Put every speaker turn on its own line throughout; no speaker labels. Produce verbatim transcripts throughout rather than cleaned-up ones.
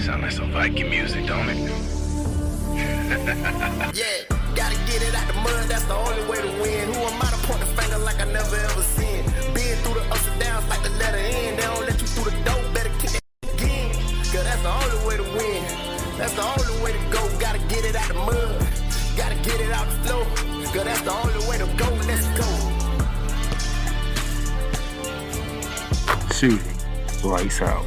Sound like some Viking music, don't it?
Yeah, gotta get it out the mud, that's the only way to win. Who am I to point the finger like I never ever seen? Been through the ups and downs like the letter N. They don't let you through the door, better kick it again. Cause that's the only way to win. That's the only way to go. Gotta get it out the mud. Gotta get it out the flow. Cause that's the only way to go. Let's go.
Shooting. Lights out.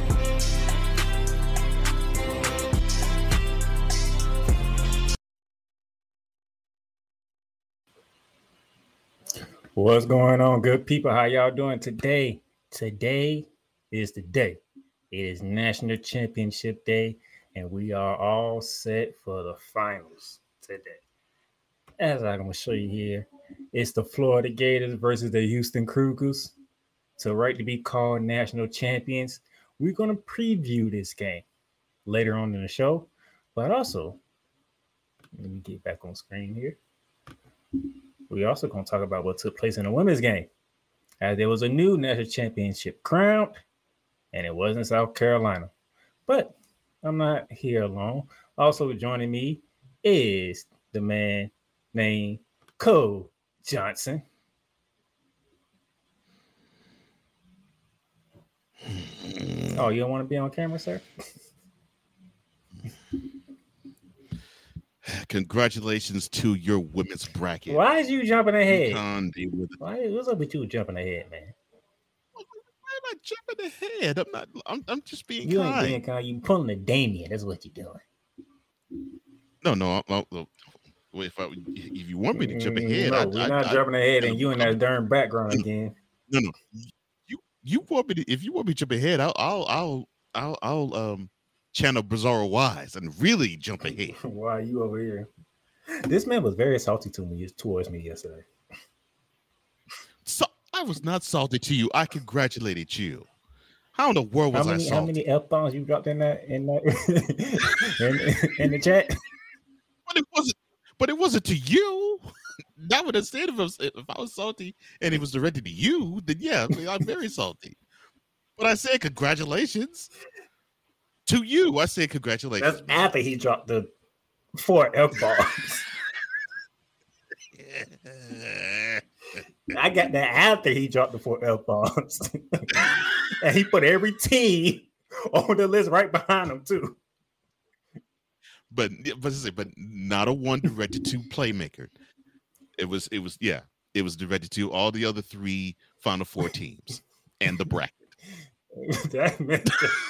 What's going on, good people? How y'all doing today? Today is the day. It is National Championship Day, and we are all set for the finals today. As I'm going to show you here, it's the Florida Gators versus the Houston Cougars. To right to be called national champions. We're going to preview this game later on in the show, but also, let me get back on screen here. We're also going to talk about what took place in the women's game, as there was a new national championship crowned, and it was in South Carolina. But I'm not here alone. Also joining me is the man named Cole Johnson. Oh, you don't want to be on camera, sir?
Congratulations to your women's bracket.
Why is you jumping ahead?
With
Why? What's up with you jumping ahead, man?
Why am I jumping ahead? I'm not. I'm. I'm just being
you
kind.
You ain't being kind. You pulling a Damien. That's what you're doing.
No, no. I'll, I'll, if I, if you want me to jump ahead,
no,
I,
we're
I,
not
I,
jumping ahead,
I,
and you in that darn background again.
No, no. You you want me to? If you want me to jump ahead, I'll I'll I'll I'll, I'll um channel Bizarro Wise and really jump ahead.
Why are you over here? This man was very salty to me towards me yesterday.
So I was not salty to you. I congratulated you. How in the world was
how many,
I salty?
How many F bombs you dropped in that in that in, in the chat?
But it wasn't. But it wasn't to you. That would have said if I was, if I was salty and it was directed to you, then yeah, I mean, I'm very salty. But I said congratulations to you. I said congratulations.
That's after he dropped the four F bombs. I got that after he dropped the four F bombs, and he put every team on the list right behind him too.
But but but not a one directed to Playmaker. It was it was yeah. It was directed to all the other three Final Four teams and the bracket.
That meant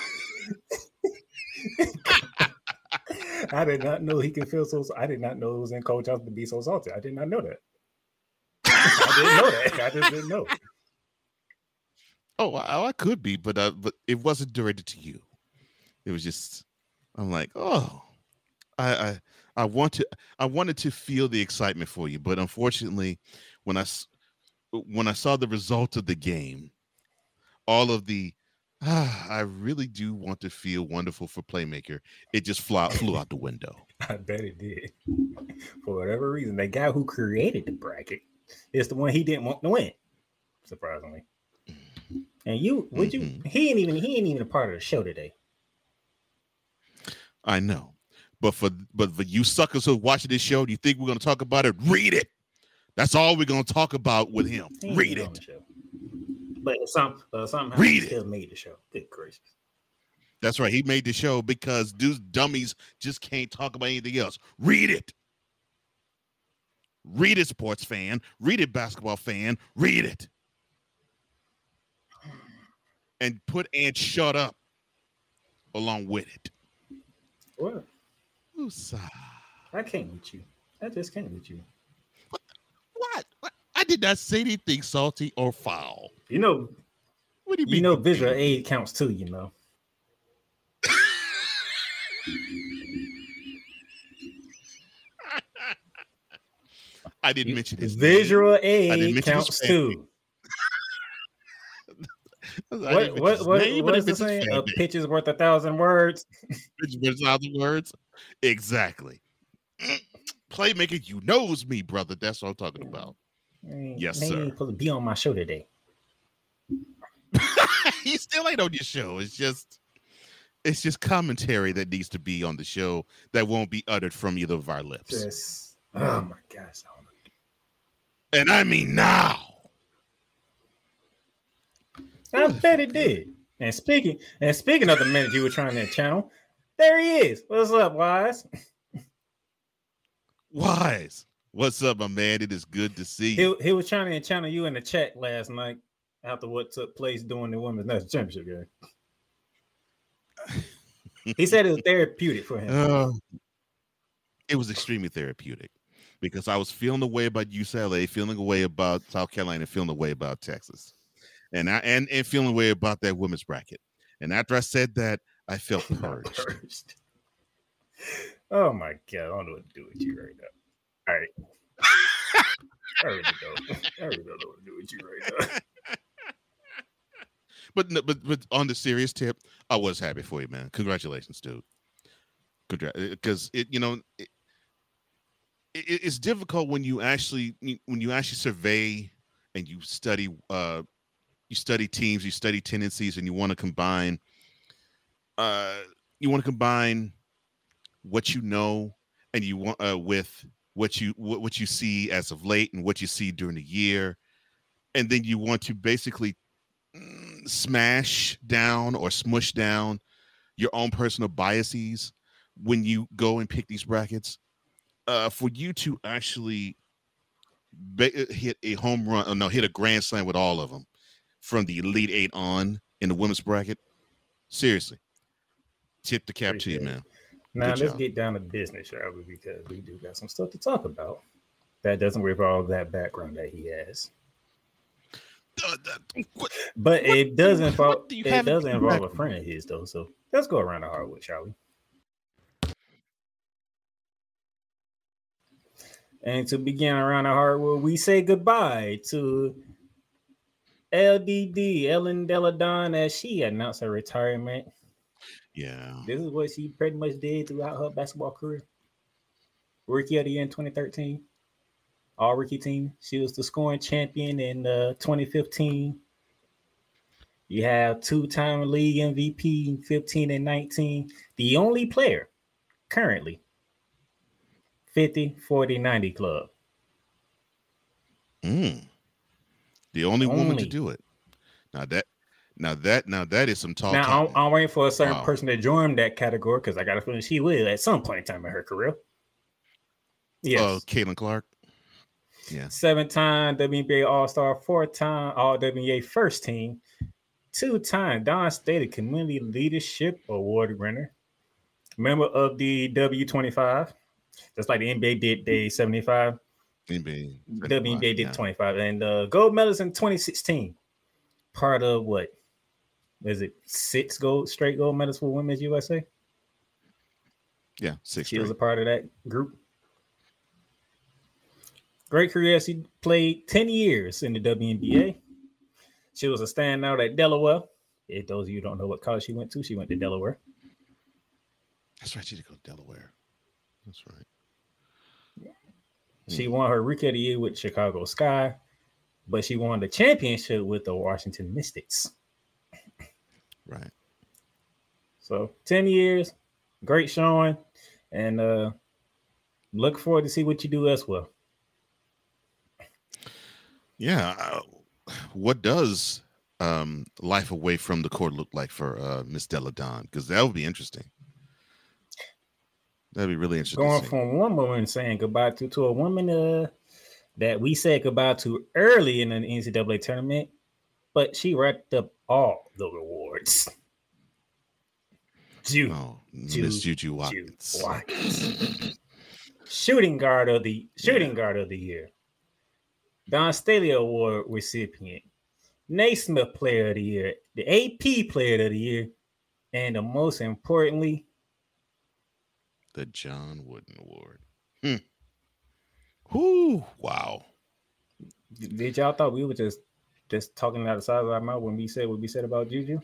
I did not know he could feel so. I did not know it was in Coach Johnson to be so salty. I did not know that. I didn't know that. I just didn't know.
Oh, I, I could be, but uh, but it wasn't directed to you. It was just. I'm like, oh, I I I want to. I wanted to feel the excitement for you, but unfortunately, when I when I saw the result of the game, all of the Ah, I really do want to feel wonderful for Playmaker. It just flew, flew out the window.
I bet it did. For whatever reason, the guy who created the bracket is the one he didn't want to win, surprisingly. And you, would mm-hmm. you? He ain't even he ain't even a part of the show today.
I know, but for but for you suckers who are watching this show, do you think we're going to talk about it? Read it. That's all we're going to talk about with him. Read it.
But some uh, somehow
Read
he
it.
still made the show. Good gracious.
That's right. He made the show because these dummies just can't talk about anything else. Read it. Read it, sports fan. Read it, basketball fan. Read it. And put and shut up along with it.
What?
Usa.
I can't with you. I just can't with you.
What? What? what? I did not say anything salty or foul.
You know,
what do you,
you
mean?
know visual aid counts too, you know.
I didn't mention his
visual
name.
aid counts too. what what what
name,
what is the saying? A pitch is worth a thousand words.
Pitch is worth a thousand words. Exactly. Playmaker, you knows me, brother. That's what I'm talking about.
Man,
yes,
man,
sir.
You ain't supposed to be on my show today.
He still ain't on your show. It's just it's just commentary that needs to be on the show that won't be uttered from either of our lips.
Just, oh my gosh.
And I mean now.
I bet it did. And speaking and speaking of the minute you were trying to channel, there he is. What's up, Wise?
Wise. What's up, my man? It is good to see you.
He, he was trying to channel you in the chat last night after what took place during the Women's National Championship game. He said it was therapeutic for him.
Uh, it was extremely therapeutic because I was feeling the way about U C L A, feeling the way about South Carolina, feeling the way about Texas, and I and, and feeling the way about that women's bracket. And after I said that, I felt purged.
purged. Oh my God, I don't know what to do with you right now. All right. I really don't. I really don't know what to do with you right now.
But but but on the serious tip, I was happy for you, man. Congratulations, dude. Because it, you know, it, it, it's difficult when you actually when you actually survey and you study uh you study teams, you study tendencies, and you want to combine uh you want to combine what you know and you want uh, with what you what, what you see as of late and what you see during the year, and then you want to basically smash down or smush down your own personal biases when you go and pick these brackets. Uh, for you to actually be- hit a home run, or no, hit a grand slam with all of them from the Elite Eight on in the women's bracket, seriously, tip the cap Appreciate to you, man.
Now
Good
let's
job.
get down to business, shall we? Because we do got some stuff to talk about that doesn't revolve that background that he has.
Uh, uh, what,
but
what,
it does involve
do
it does involve a friend of his though. So let's go around the hardwood, shall we? And to begin around the hardwood, we say goodbye to L D D, Ellen Deladon, as she announced her retirement.
Yeah.
This is what she pretty much did throughout her basketball career. Rookie of the year in twenty thirteen. All rookie team. She was the scoring champion in uh, twenty fifteen. You have two-time league M V P in fifteen and nineteen. The only player currently fifty, forty, ninety club.
Mm. The only, only woman to
Only.
do it. Now that now that now that is some tall.
Now I'm, I'm waiting for a certain
Wow.
person to join that category because I got a feeling she will at some point in time in her career. Yes.
Uh, Caitlin Clark. Yeah.
Seven-time W N B A All-Star, four-time All-W N B A First Team, two-time Don State Community Leadership Award winner, member of the W twenty-five, just like the N B A did day seventy-five.
N B A,
W N B A did
yeah.
twenty-five, and uh, gold medals in twenty sixteen. Part of what? Is it six gold straight gold medals for Women's U S A?
Yeah, six.
She
straight.
was a part of that group. Great career. She played ten years in the W N B A. She was a standout at Delaware. If those of you who don't know what college she went to, she went to Delaware.
That's right. She did go to Delaware. That's right.
She won her Rookie of the Year with Chicago Sky, but she won the championship with the Washington Mystics.
Right.
So ten years, great showing, and uh, look forward to see what you do as well.
Yeah. Uh, what does um, life away from the court look like for uh, Miss Deladon? Because that would be interesting. That'd be really interesting.
Going from one woman saying goodbye to to a woman uh, that we said goodbye to early in an N C double A tournament, but she racked up all the rewards. Ju,
Oh,
Ju,
Miss Juju
Ju
Watkins.
Watkins. Shooting guard of the shooting yeah. guard of the year. Don Staley Award recipient, Naismith Player of the Year, the A P Player of the Year, and the most importantly,
the John Wooden Award. Hmm. Whoo! Wow.
Did y'all thought we were just just talking out the side of our mouth when we said what we said about Juju?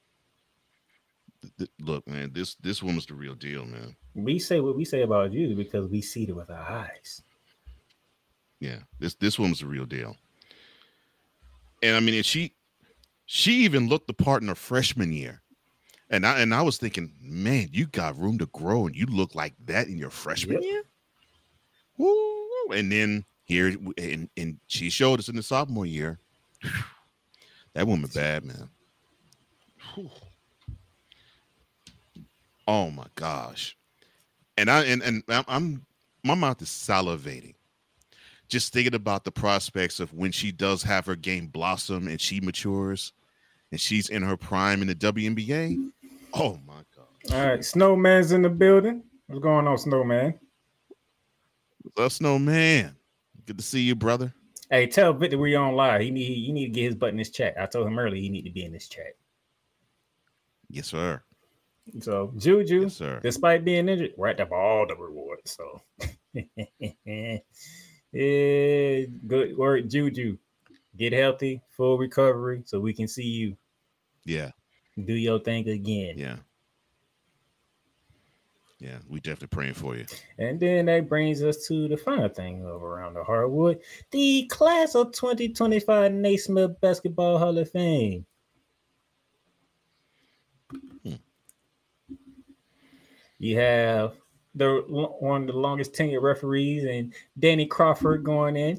Look, man, this this woman's the real deal, man.
We say what we say about Juju because we see it with our eyes.
Yeah, this this woman's the real deal. And I mean, and she she even looked the part in her freshman year. And I and I was thinking, man, you got room to grow, and you look like that in your freshman
Yep.
year. Woo! And then here, and, and she showed us in the sophomore year. That woman bad, man. Whew. Oh my gosh! And I and and I'm, I'm my mouth is salivating just thinking about the prospects of when she does have her game blossom and she matures and she's in her prime in the W N B A. Oh my God.
All right, Snowman's in the building. What's going on, Snowman?
What's up, Snowman? Good to see you, brother.
Hey, tell Victor we on live. He need he need to get his butt in this chat. I told him earlier he need to be in this chat.
Yes, sir.
So Juju,
Yes, sir.
despite being injured, right up all the rewards. So yeah, good work, Juju. Get healthy, full recovery, so we can see you
Yeah.
do your thing again.
Yeah. Yeah, we definitely praying for you.
And then that brings us to the final thing of Around the Hardwood, the class of twenty twenty-five Naismith Basketball Hall of Fame.
Hmm.
You have the one of the longest tenured referees and Danny Crawford going in.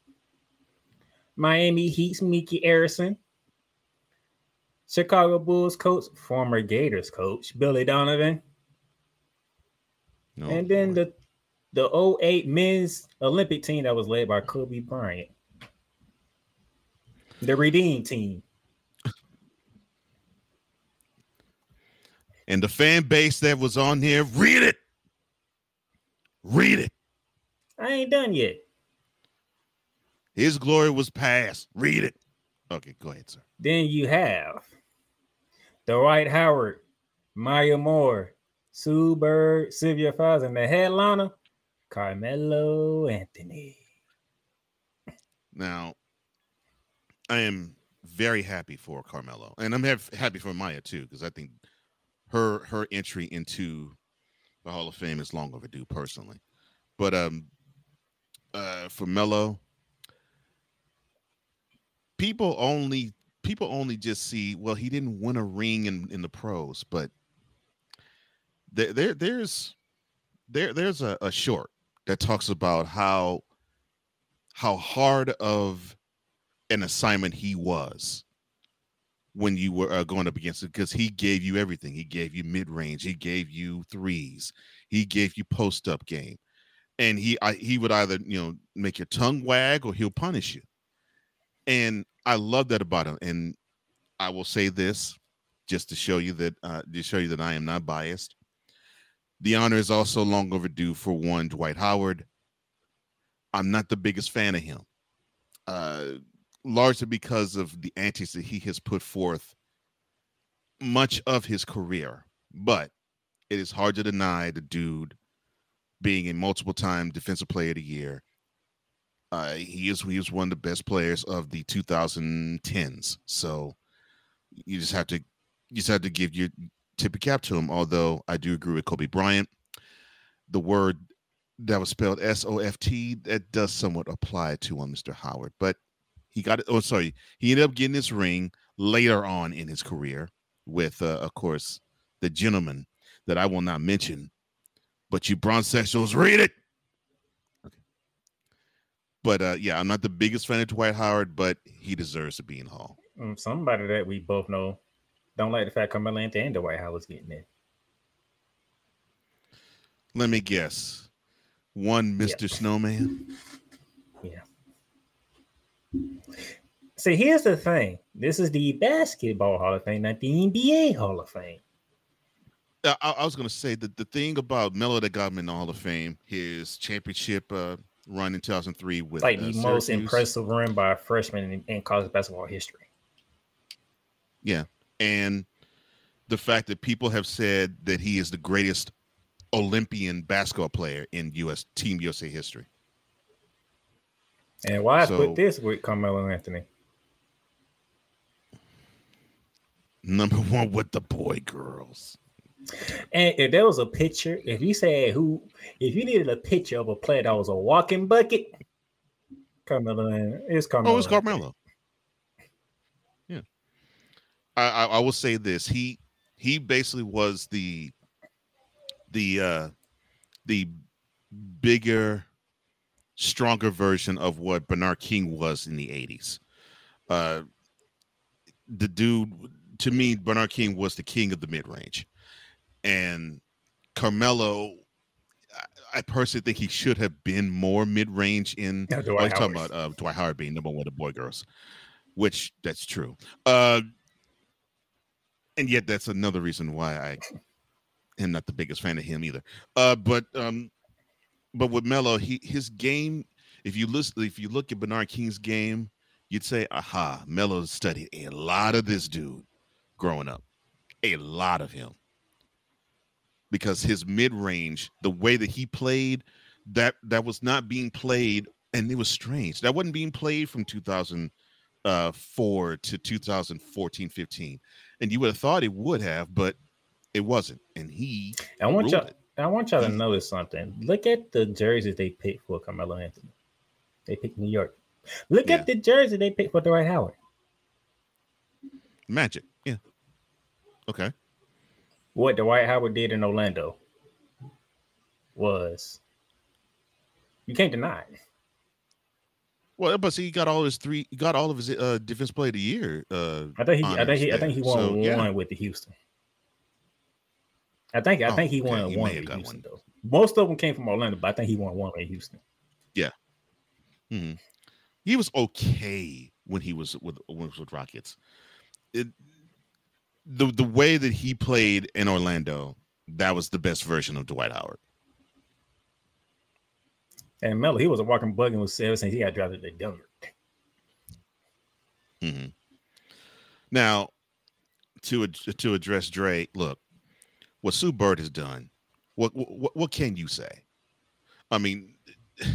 Miami Heat's Mickey Arison. Chicago Bulls coach, former Gators coach, Billy Donovan.
No,
and then
boy.
the the oh eight men's Olympic team that was led by Kobe Bryant. The Redeem team.
And the fan base that was on here, read it. Read it.
I ain't done yet.
His glory was past. Read it. Okay, go ahead, sir.
Then you have Dwight Howard, Maya Moore, Sue Bird, Sylvia Fowles, and the headliner, Carmelo Anthony.
Now, I am very happy for Carmelo, and I'm have, happy for Maya too, because I think her her entry into the Hall of Fame is long overdue, personally. But um, uh, for Melo, people only people only just see, well, he didn't win a ring in, in the pros, but there, there there's there there's a, a short that talks about how how hard of an assignment he was when you were uh, going up against it, because he gave you everything. He gave you mid-range, he gave you threes, he gave you post-up game, and he I, he would either, you know, make your tongue wag or he'll punish you. And I love that about him. And I will say this just to show you that uh, to show you that I am not biased. The honor is also long overdue for one Dwight Howard. I'm not the biggest fan of him, uh, largely because of the antics that he has put forth much of his career. But it is hard to deny the dude being a multiple-time Defensive Player of the Year. Uh, he is he is one of the best players of the twenty tens. So you just have to you just have to give your tip of cap to him. Although I do agree with Kobe Bryant, the word that was spelled S O F T, that does somewhat apply to on Mister Howard. But he got it. Oh, sorry, he ended up getting this ring later on in his career with, uh, of course, the gentleman that I will not mention. But you bronze sexuals, read it. But uh, yeah, I'm not the biggest fan of Dwight Howard, but he deserves to be in Hall.
Um, somebody that we both know don't like the fact Carmelo Anthony and Dwight Howard's getting in.
Let me guess. One Mister
Yep.
Snowman.
Yeah. See, here's the thing. This is the Basketball Hall of Fame, not the N B A Hall of Fame.
Uh, I, I was going to say that the thing about Melo that got him in the Hall of Fame, his championship uh, run in two thousand three with
Like
uh,
the most
Syracuse.
impressive run by a freshman in, in college basketball history.
Yeah. And the fact that people have said that he is the greatest Olympian basketball player in U S Team U S A history.
And why I
So-
put this with Carmelo Anthony?
Number one with the boy girls.
And if there was a picture, if you said who, if you needed a picture of a player that was a walking bucket, Carmelo, it's Carmelo.
Oh, it's
Anthony.
Carmelo. Yeah. I, I I will say this. He he basically was the the uh, the bigger, stronger version of what Bernard King was in the eighties. Uh, the dude, to me, Bernard King was the king of the mid-range. And Carmelo, I, I personally think he should have been more mid-range in,
yeah,
oh, talking about uh, Dwight Howard being number one of boy girls, which that's true. Uh, and yet that's another reason why I am not the biggest fan of him either. Uh, but um, but with Melo, he his game, if you listen, if you look at Bernard King's game, you'd say, aha, Melo studied a lot of this dude growing up, a lot of him. Because his mid-range, the way that he played, that that was not being played, and it was strange. That wasn't being played from two thousand four to two thousand fourteen, fifteen. And you would have thought it would have, but it wasn't. And he
I want y'all,
it.
I want y'all to
He-
notice something. Look at the jerseys they picked for Carmelo Anthony. They picked New York. Look
Yeah.
at the jersey they picked for Dwight Howard.
Magic. Yeah. Okay.
What Dwight Howard did in Orlando was, you can't deny it.
Well, but see, he got all his three, he got all of his uh, defense play of the year. Uh,
I think he, I think he, I
honors
think he
there.
won
So,
one
yeah.
with the Houston. I think, I
Oh,
think he
okay.
won
He
one
may have
with
got
Houston
one.
though. Most of them came from Orlando, but I think he won one with Houston.
hmm He was okay when he was with when he was with Rockets. It, the the way that he played in Orlando, that was the best version of Dwight Howard.
And Melo, he was a walking bug and was seven since he got drafted to Denver.
hmm Now, to ad- to address Dre, look, what Sue Bird has done. What what what can you say? I mean, uh,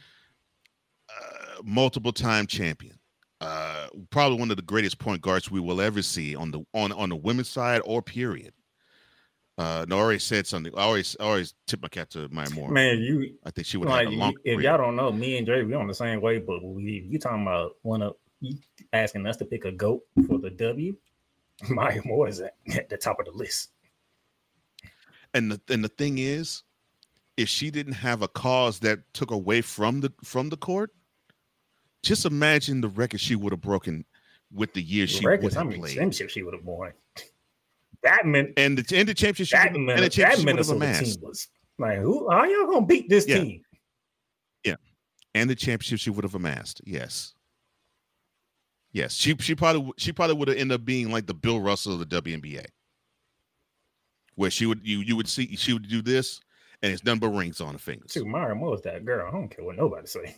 multiple time champion, uh, probably one of the greatest point guards we will ever see on the on on the women's side or period. Uh, no, I already said something. I always I always tip my cap to Maya Moore.
Man, you
I think she would
like
have a long
if
career.
y'all don't know, me and Dre, we on the same way, but we, you talking about one of you asking us to pick a GOAT for the W. Maya Moore is at, at the top of the list.
And the and the thing is, if she didn't have a cause that took away from the from the court, just imagine the record she would have broken with the year she would
Records, how
have
many
played.
championships she would have won? That meant
And the and the championship she
that
would-
Min-
and the
that
championship she would have
Minnesota
amassed.
team was like, who? How y'all gonna beat this
Yeah.
team?
And the championship she would have amassed. Yes. Yes. She she probably she probably would have ended up being like the Bill Russell of the W N B A. Where she would you you would see she would do this and it's none but rings on her fingers.
Shoot, Maya Moore is that girl. I don't care what nobody say.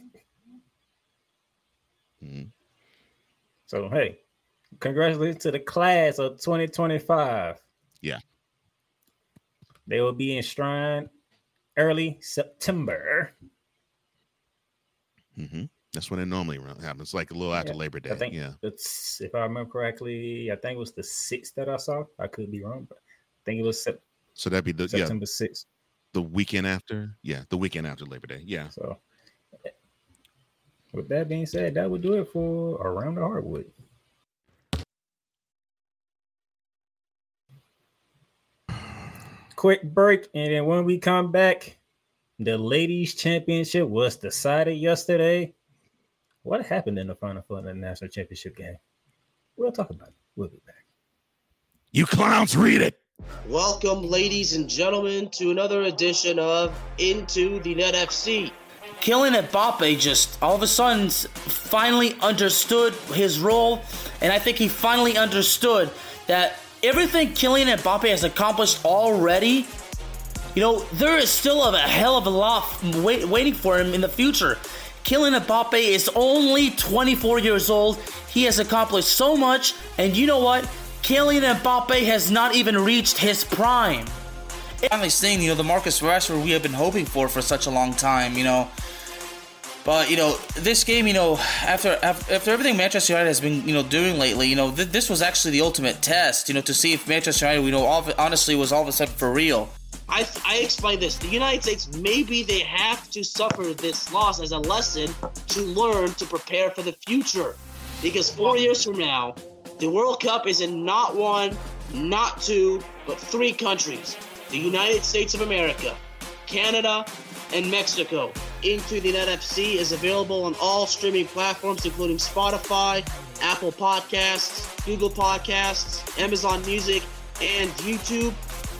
Mhm.
So hey, congratulations to the class of twenty twenty-five.
Yeah.
They will be enshrined early September.
hmm That's when it normally run- happens, like a little after
Yeah,
Labor Day.
I think
Yeah.
it's, if I remember correctly, I think it was the sixth that I saw. I could be wrong, but I think it was sep-
So that'd be the yeah,
September sixth.
the weekend after. Yeah, the weekend after Labor Day. Yeah.
So, with that being said, that would do it for Around the Hardwood. Quick break, and then when we come back, the ladies' championship was decided yesterday. What happened in the final four of the national championship game? We'll talk about it. We'll be back.
You clowns, read it.
Welcome, ladies and gentlemen, to another edition of Into the Net F C.
Kylian Mbappe just all of a sudden finally understood his role, and I think he finally understood that everything Kylian Mbappe has accomplished already, you know, there is still a hell of a lot wait, waiting for him in the future. Kylian Mbappe is only twenty-four years old. He has accomplished so much, and you know what? Kylian Mbappe has not even reached his prime. Finally seeing, you know, the Marcus Rashford we have been hoping for for such a long time, you know. But, you know, this game, you know, after after everything Manchester United has been, you know, doing lately, you know, th- this was actually the ultimate test, you know, to see if Manchester United, you know, all of, honestly was all of a sudden for real.
I, I explained this. The United States, maybe they have to suffer this loss as a lesson to learn to prepare for the future. Because four years from now, the World Cup is not won not two, but three countries, the United States of America, Canada, and Mexico. Into the Net F C is available on all streaming platforms, including Spotify, Apple Podcasts, Google Podcasts, Amazon Music, and YouTube.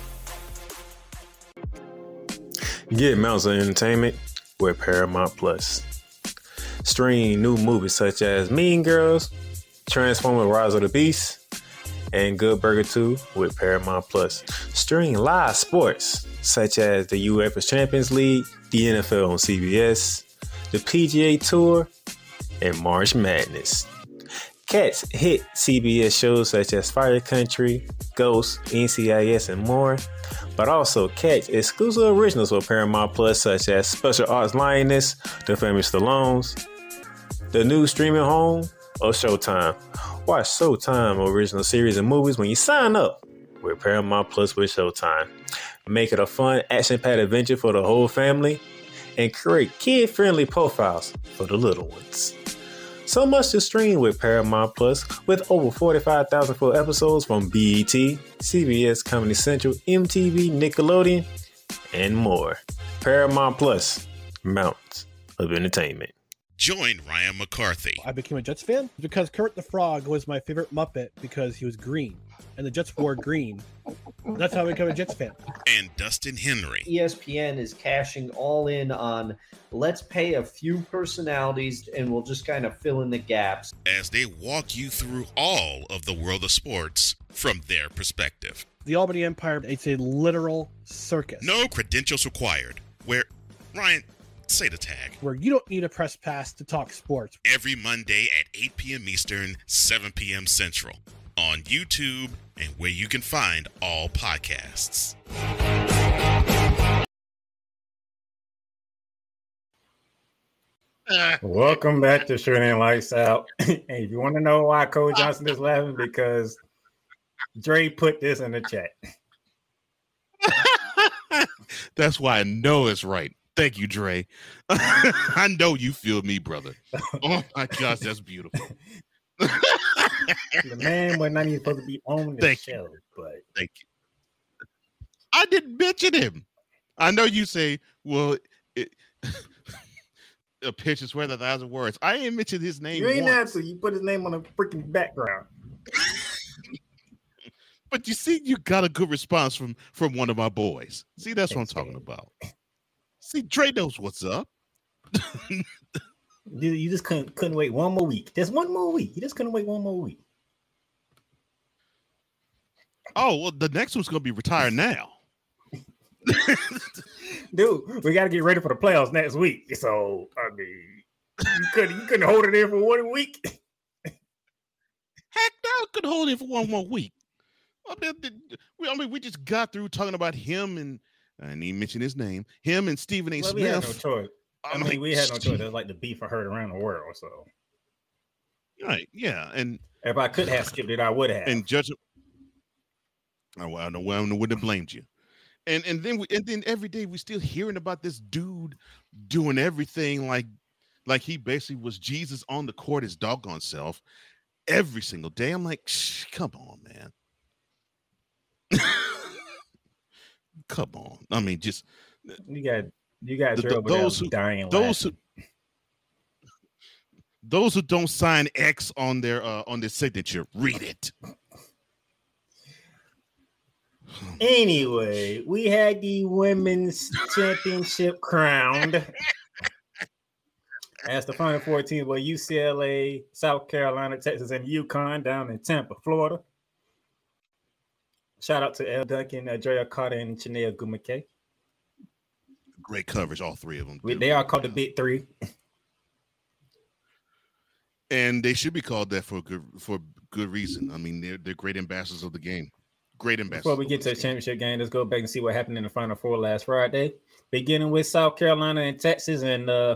Get Mounts of Entertainment with Paramount Plus. Stream new movies such as Mean Girls, Transformers: Rise of the Beast, and Good Burger two with Paramount Plus. Stream live sports such as the UEFA Champions League, the N F L on C B S, the P G A Tour, and March Madness. Catch hit C B S shows such as Fire Country, Ghost, N C I S, and more. But also catch exclusive originals with Paramount Plus such as Special Arts Lioness, The Famous Stallones, the new streaming home, or Showtime. Watch Showtime original series and movies when you sign up with Paramount Plus with Showtime. Make it a fun, action-packed adventure for the whole family and create kid-friendly profiles for the little ones. So much to stream with Paramount Plus with over forty-five thousand full episodes from B E T, C B S, Comedy Central, M T V, Nickelodeon, and more. Paramount Plus, Mounts of Entertainment.
Join Ryan McCarthy.
I became a Jets fan because Kermit the Frog was my favorite Muppet because he was green, and the Jets wore green. That's how I became a Jets fan.
And Dustin Henry.
E S P N is cashing all in on let's pay a few personalities and we'll just kind of fill in the gaps.
As they walk you through all of the world of sports from their perspective.
The Albany Empire, it's a literal circus.
No credentials required. Where, Ryan, say the tag.
Where you don't need a press pass to talk sports.
Every Monday at eight p.m. Eastern, seven p.m. Central. On YouTube and where you can find all podcasts.
Welcome back to Shooting Lights Out. And if you want to know why Cole Johnson is laughing, because Dre put this in the chat.
That's why I know it's right. Thank you, Dre. I know you feel me, brother. Oh my gosh, that's beautiful.
The man was not even supposed to be on the
Thank
show,
you.
but
Thank you. I didn't mention him. I know you say, well, it, a picture is worth a thousand words. I ain't mentioned his name.
you ain't
once.
have to. You put his name on the freaking background.
But you see, you got a good response from from one of my boys. See, that's what I'm talking about. See, Dre knows what's up.
You, you just couldn't couldn't wait one more week. Just one more week. You just couldn't wait one more week.
Oh, well, the next one's gonna be retired now.
Dude, we got to get ready for the playoffs next week. So I mean, you couldn't you couldn't hold it in for one week.
Heck, no, I could hold it for one more week. I mean, we, I mean, we just got through talking about him and I didn't even mention his name. Him and Stephen A.
Well,
Smith.
we had no choice. I
I'm
mean,
like,
we had no choice. It was like the beef I heard around the world. So
right, yeah, and
if I could have skipped it, I would have.
and judge. Oh, well, I know I wouldn't have blamed you. And and then we and then every day we still hearing about this dude doing everything like like he basically was Jesus on the court, his doggone self, every single day. I'm like, shh, come on, man. Come on. I mean, just
you got you got
the,
Dre
the,
over there
those who
dying.
those
laughing.
who those who don't sign X on their uh, on their signature, read it.
Anyway, we had the women's championship crowned as the Final Four teams were U C L A, South Carolina, Texas, and UConn down in Tampa, Florida. Shout out to El Duncan, Andrea Carter, and Chinea Gumake.
Great coverage, all three of them.
We,
do.
they are called the Big Three.
And they should be called that for good for good reason. I mean, they're they're great ambassadors of the game. Great ambassadors.
Before we get to the championship game, let's go back and see what happened in the Final Four last Friday. Beginning with South Carolina and Texas, and uh,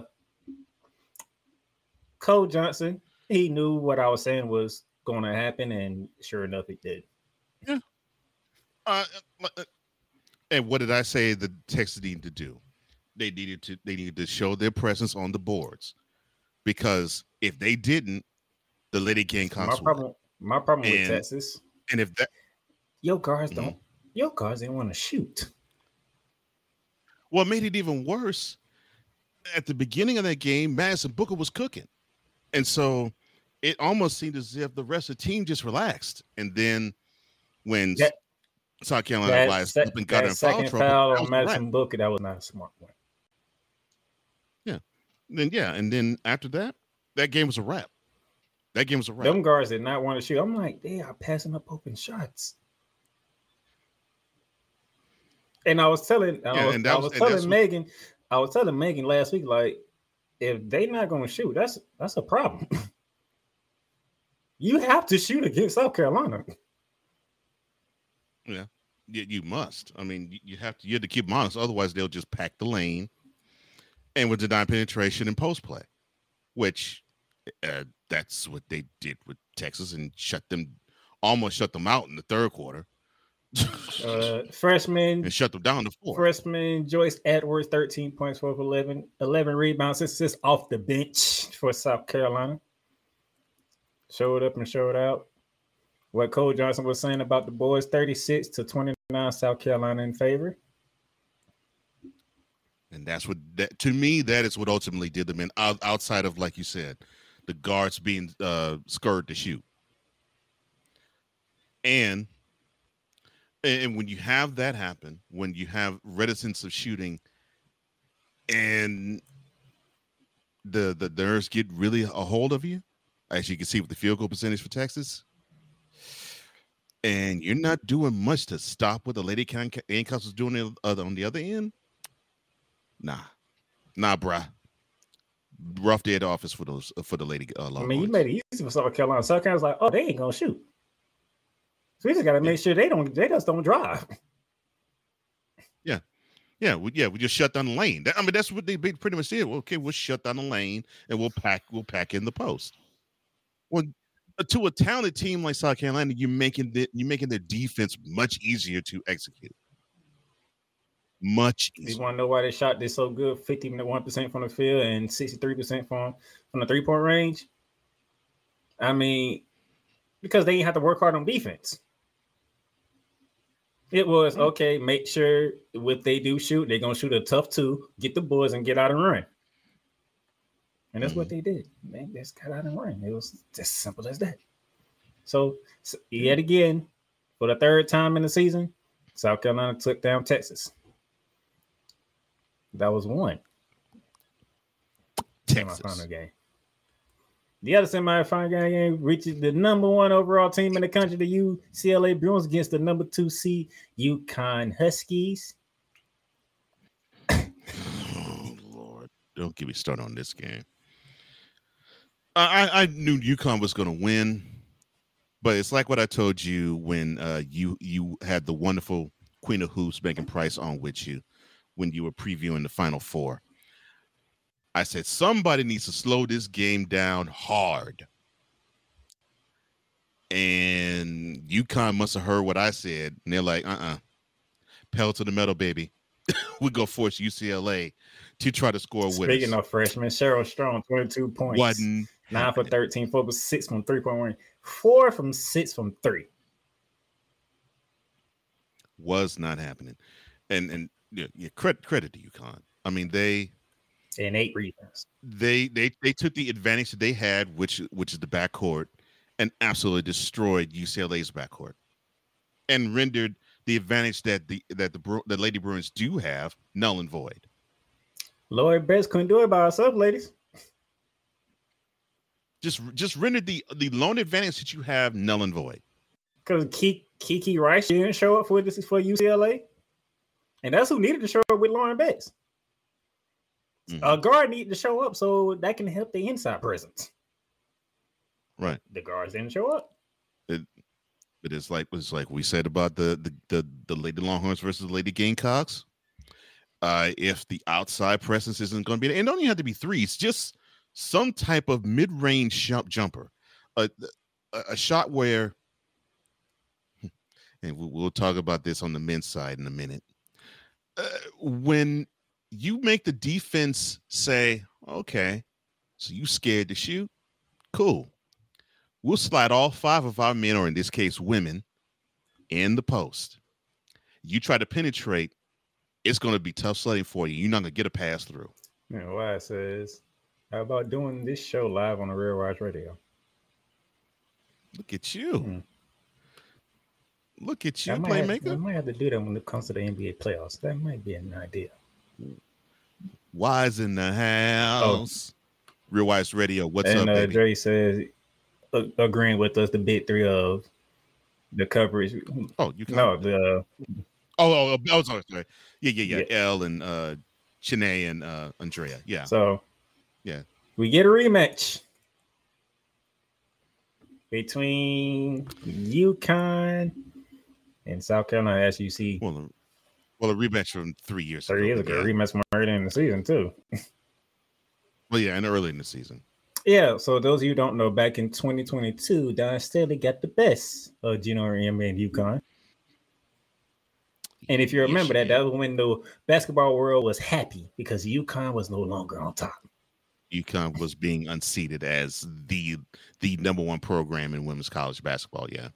Cole Johnson, he knew what I was saying was going to happen, and sure enough, it did.
Yeah. Uh, and what did I say the Texans needed to do? They needed to they needed to show their presence on the boards, because if they didn't, the Lady Gamecocks
My problem, my problem
and,
with Texas,
and if that
Your guards
Mhm.
don't. Your guards didn't want to shoot.
What made it even worse, at the beginning of that game, Madison Booker was cooking. And so it almost seemed as if the rest of the team just relaxed. And then when
That
South Carolina
that,
wised
sec-
up and got
that
in foul
second
trouble,
foul
that
on
was a wrap.
Madison Booker, that was not a smart one.
Yeah. Then yeah, and then after that, that game was a wrap. That game was a wrap.
Them guards did not want to shoot. I'm like, they are passing up open shots. And I was telling, I
Yeah,
was,
and that
I
was-
was
and that's
telling
what-
Megan, I was telling Megan last week, like, if they not going to shoot, that's that's a problem. You have to shoot against South Carolina.
Yeah, you, you must. I mean, you, you have to. You have to keep them honest. Otherwise, they'll just pack the lane, and with deny penetration and post play, which uh, that's what they did with Texas and shut them, almost shut them out in the third quarter,
Uh, freshman
and shut them down to four.
freshman Joyce Edwards, thirteen points for eleven, eleven rebounds, assists off the bench for South Carolina. Showed up and showed out. What Cole Johnson was saying about the boys, thirty-six to twenty-nine, South Carolina in favor.
And that's what that to me that is what ultimately did them in. Out, outside of, like you said, the guards being uh, scared to shoot, and and when you have that happen, when you have reticence of shooting, and the the nerves get really a hold of you, as you can see with the field goal percentage for Texas, and you're not doing much to stop what the Lady Gamecocks was doing on the other end. Nah, nah, bruh. Rough day at the office for those for the Lady uh,
I mean, you made it easy for South Carolina. South Carolina's like, oh, they ain't gonna shoot. So we just gotta make sure they don't, they just don't drive.
Yeah, yeah, we, yeah. We just shut down the lane. That, I mean, that's what they pretty much did. Well, okay, we'll shut down the lane and we'll pack, we'll pack in the post. Well, to a talented team like South Carolina, you're making the, you're making their defense much easier to execute. Much easier.
You want to know why they shot this so good? fifty-one percent from the field and sixty-three percent from from the three point range. I mean, because they didn't have to work hard on defense. It was okay. Make sure if they do shoot, they're gonna shoot a tough two, get the boys, and get out and run. And that's mm-hmm. what they did. Man, they just got out and run. It was just simple as that. So, so yet again, for the third time in the season, South Carolina took down Texas. That was one
Texas
semifinal game. The other semifinal game reaches the number one overall team in the country, the U C L A Bruins, against the number two seed UConn Huskies.
Oh Lord! Don't get me started on this game. I, I knew UConn was going to win, but it's like what I told you when uh, you you had the wonderful Queen of Hoops, Megan Price, on with you when you were previewing the Final Four. I said somebody needs to slow this game down hard, and UConn must have heard what I said, and they're like, "Uh-uh, pedal to the metal, baby. We're gonna force U C L A to try to score with us."
Speaking of freshmen, Cheryl Strong, twenty-two points.
Wasn't
Nine
happening.
for thirteen, four for six from three point range, four from six from three.
Was not happening, and and yeah, yeah credit credit to UConn. I mean, they
and eight rebounds.
They they they took the advantage that they had, which which is the backcourt, and absolutely destroyed U C L A's backcourt, and rendered the advantage that the that the the Lady Bruins do have null and void.
Lori Betts couldn't do it by herself, ladies.
Just just rendered the the lone advantage that you have null and void.
Because Kiki Rice didn't show up for this for U C L A, and that's who needed to show up with Lauren Betts. Mm-hmm. A guard needed to show up so that can help the inside presence.
Right.
The guards didn't show up.
It, it is like it's like we said about the the the, the Lady Longhorns versus the Lady Gamecocks. Uh, if the outside presence isn't going to be, and it don't even have to be threes, just some type of mid-range jump jumper, a, a, a shot where, and we'll talk about this on the men's side in a minute. Uh, when you make the defense say, okay, so you scared to shoot, cool. We'll slide all five of our men, or in this case, women, in the post. You try to penetrate, it's going to be tough sledding for you. You're not going to get a pass through.
You know, why it says, how about doing this show live on the Real Watch Radio?
Look at you.
Hmm.
Look at you,
I might, have, I
playmaker.
might have to do that when it comes to the N B A playoffs. That might be an idea.
Wise in the house. Oh. Real Wise Radio. What's
and,
up,
uh,
baby?
Dre says, uh, agreeing with us, the big three of the coverage.
Oh, you can
no the. Uh,
oh, oh, oh, sorry, sorry. Yeah, yeah, yeah, yeah. L and uh, Chene and uh, Andrea. Yeah.
So,
yeah,
we get a rematch between UConn and South Carolina, as you see.
Well, well, a rematch from three years
three
ago.
years ago,
yeah.
a rematch from early in the season too.
Well, yeah, and early in the season.
Yeah, so those of you who don't know, back in twenty twenty-two, Don Staley got the best of Geno Auriemma and UConn. And if you remember yes, that, that was when the basketball world was happy because UConn was no longer on top.
UConn was being unseated as the the number one program in women's college basketball. Yeah.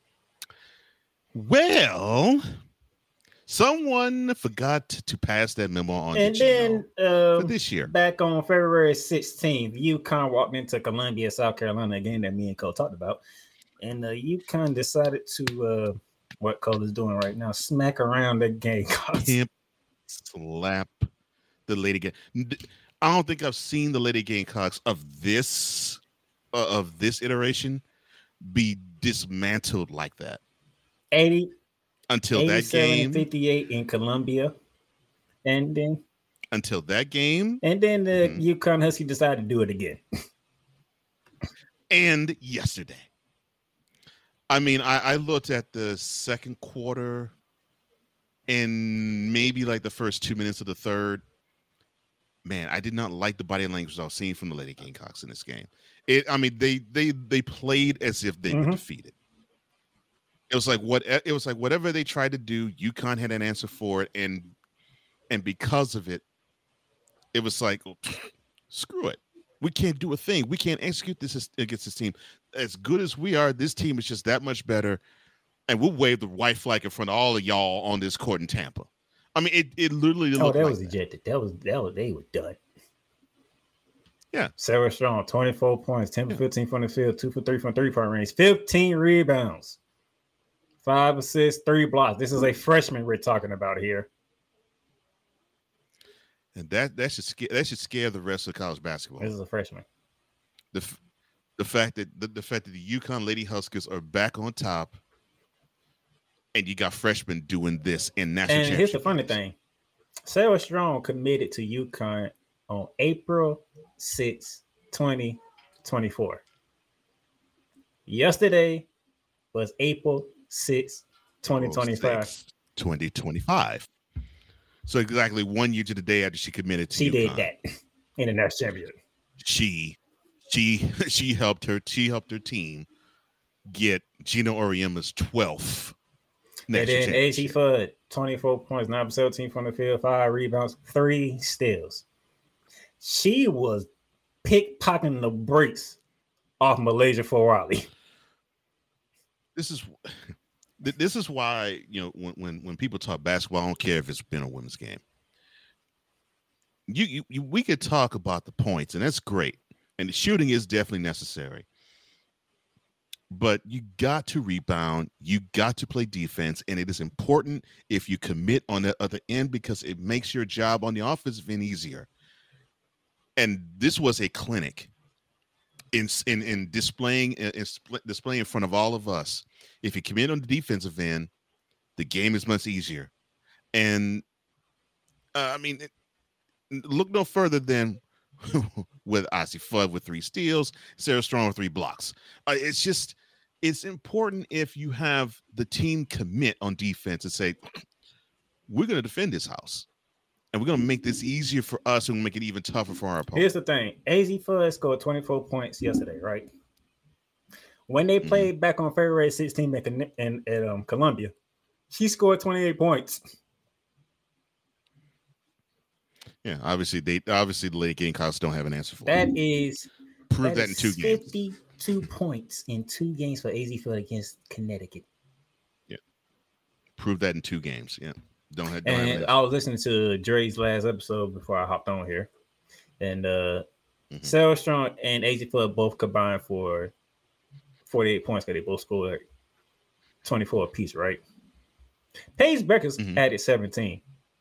Well, someone forgot to pass that memo on.
And
to
then
Geno
um,
for this year,
back on February sixteenth, UConn walked into Columbia, South Carolina, again that me and Cole talked about, and uh, UConn decided to uh, what Cole is doing right now, smack around the Gamecocks.
Pimp slap the Lady Game. I don't think I've seen the Lady Gamecocks of this uh, of this iteration be dismantled like that.
eighty
until that game,
fifty-eight in Columbia, and then
until that game,
and then the mm-hmm. UConn Husky decided to do it again.
And yesterday, I mean, I, I looked at the second quarter and maybe like the first two minutes of the third. Man, I did not like the body language I was seeing from the Lady Gamecocks in this game. It, I mean, they they they played as if they mm-hmm. were defeated. It was like what it was like whatever they tried to do, UConn had an answer for it, and and because of it, it was like, oh, screw it. We can't do a thing. We can't execute this against this team. As good as we are, this team is just that much better, and we'll wave the white flag in front of all of y'all on this court in Tampa. I mean, it it literally
oh,
looked
that
like
was
that.
ejected. That was that was they were done.
Yeah,
Sarah Strong, twenty-four points, ten for yeah. fifteen from the field, two for three from three-point range, fifteen rebounds. Five assists, three blocks. This is a freshman we're talking about here.
And that that should scare that should scare the rest of college basketball.
This is a freshman.
The the fact that the, the fact that the UConn Lady Huskers are back on top, and you got freshmen doing this in national.
And here's the funny thing: Sarah Strong committed to UConn on April sixth, twenty twenty-four. Yesterday was April sixth, twenty twenty-five.
twenty twenty-five. So exactly one year to the day after she committed to
she
UConn.
did that in the national championship.
She she she helped her she helped her team get Geno Auriemma's twelfth.
And then A Z Fudd, twenty-four points, nine for seventeen from the field, five rebounds, three steals. She was pickpocketing the brakes off Malaysia Fawali.
This is this is why, you know, when, when when people talk basketball, I don't care if it's been a women's game. You, you, you we could talk about the points, and that's great, and the shooting is definitely necessary. But you got to rebound, you got to play defense, and it is important if you commit on the other end because it makes your job on the offensive end easier. And this was a clinic in in, in displaying in, in displaying in front of all of us. If you commit on the defensive end, the game is much easier. And uh, I mean, it, look no further than with Ozzie Fudd with three steals, Sarah Strong with three blocks. Uh, it's just, it's important if you have the team commit on defense and say, we're going to defend this house. And we're going to make this easier for us and make it even tougher for our opponent.
Here's the thing. A Z Fudd scored twenty-four points yesterday, right? When they played mm-hmm. back on February sixteenth in, in, at um, Columbia, she scored twenty-eight points.
Yeah, obviously they obviously the Lady Gamecocks don't have an answer for
that.
It.
Is
prove that,
that
in
is
two games.
fifty-two points in two games for A Z Fudd against Connecticut.
Yeah, proved that in two games. Yeah, don't have. Don't
And
have
I was listening to Dre's last episode before I hopped on here, and uh,
mm-hmm.
Sarah Strong and A J Flood both combined for forty-eight points because they both scored twenty-four apiece, right? Paige Beckers
mm-hmm.
added seventeen.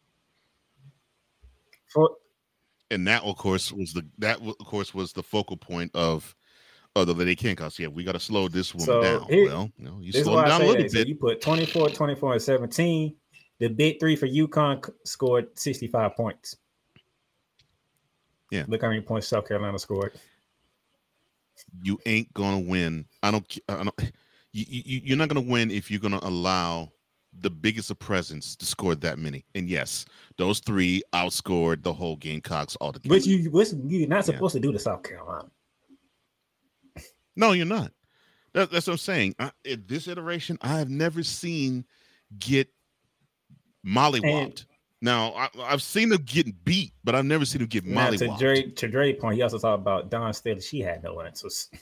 For
and that, of course, was the that of course was the focal point of of the Lady King cause. Yeah, we got to slow this woman
so
down.
Here,
well, you know, you
slow
slow down a little
that.
bit.
So you put twenty-four, twenty-four, and seventeen. The big three for UConn scored sixty-five points.
Yeah,
look how many points South Carolina scored.
You ain't gonna win. I don't. I don't. You, you you're not gonna win if you're gonna allow the biggest of presence to score that many. And yes, those three outscored the whole Gamecocks altogether.
But you, you're not supposed yeah. to do to South Carolina.
No, you're not. That, that's what I'm saying. I, in this iteration, I have never seen get mollywopped. Now, I, I've seen them getting beat, but I've never seen them get mollywopped.
To Dre, to Dre's point, he also talked about Dawn Staley. She had no answers.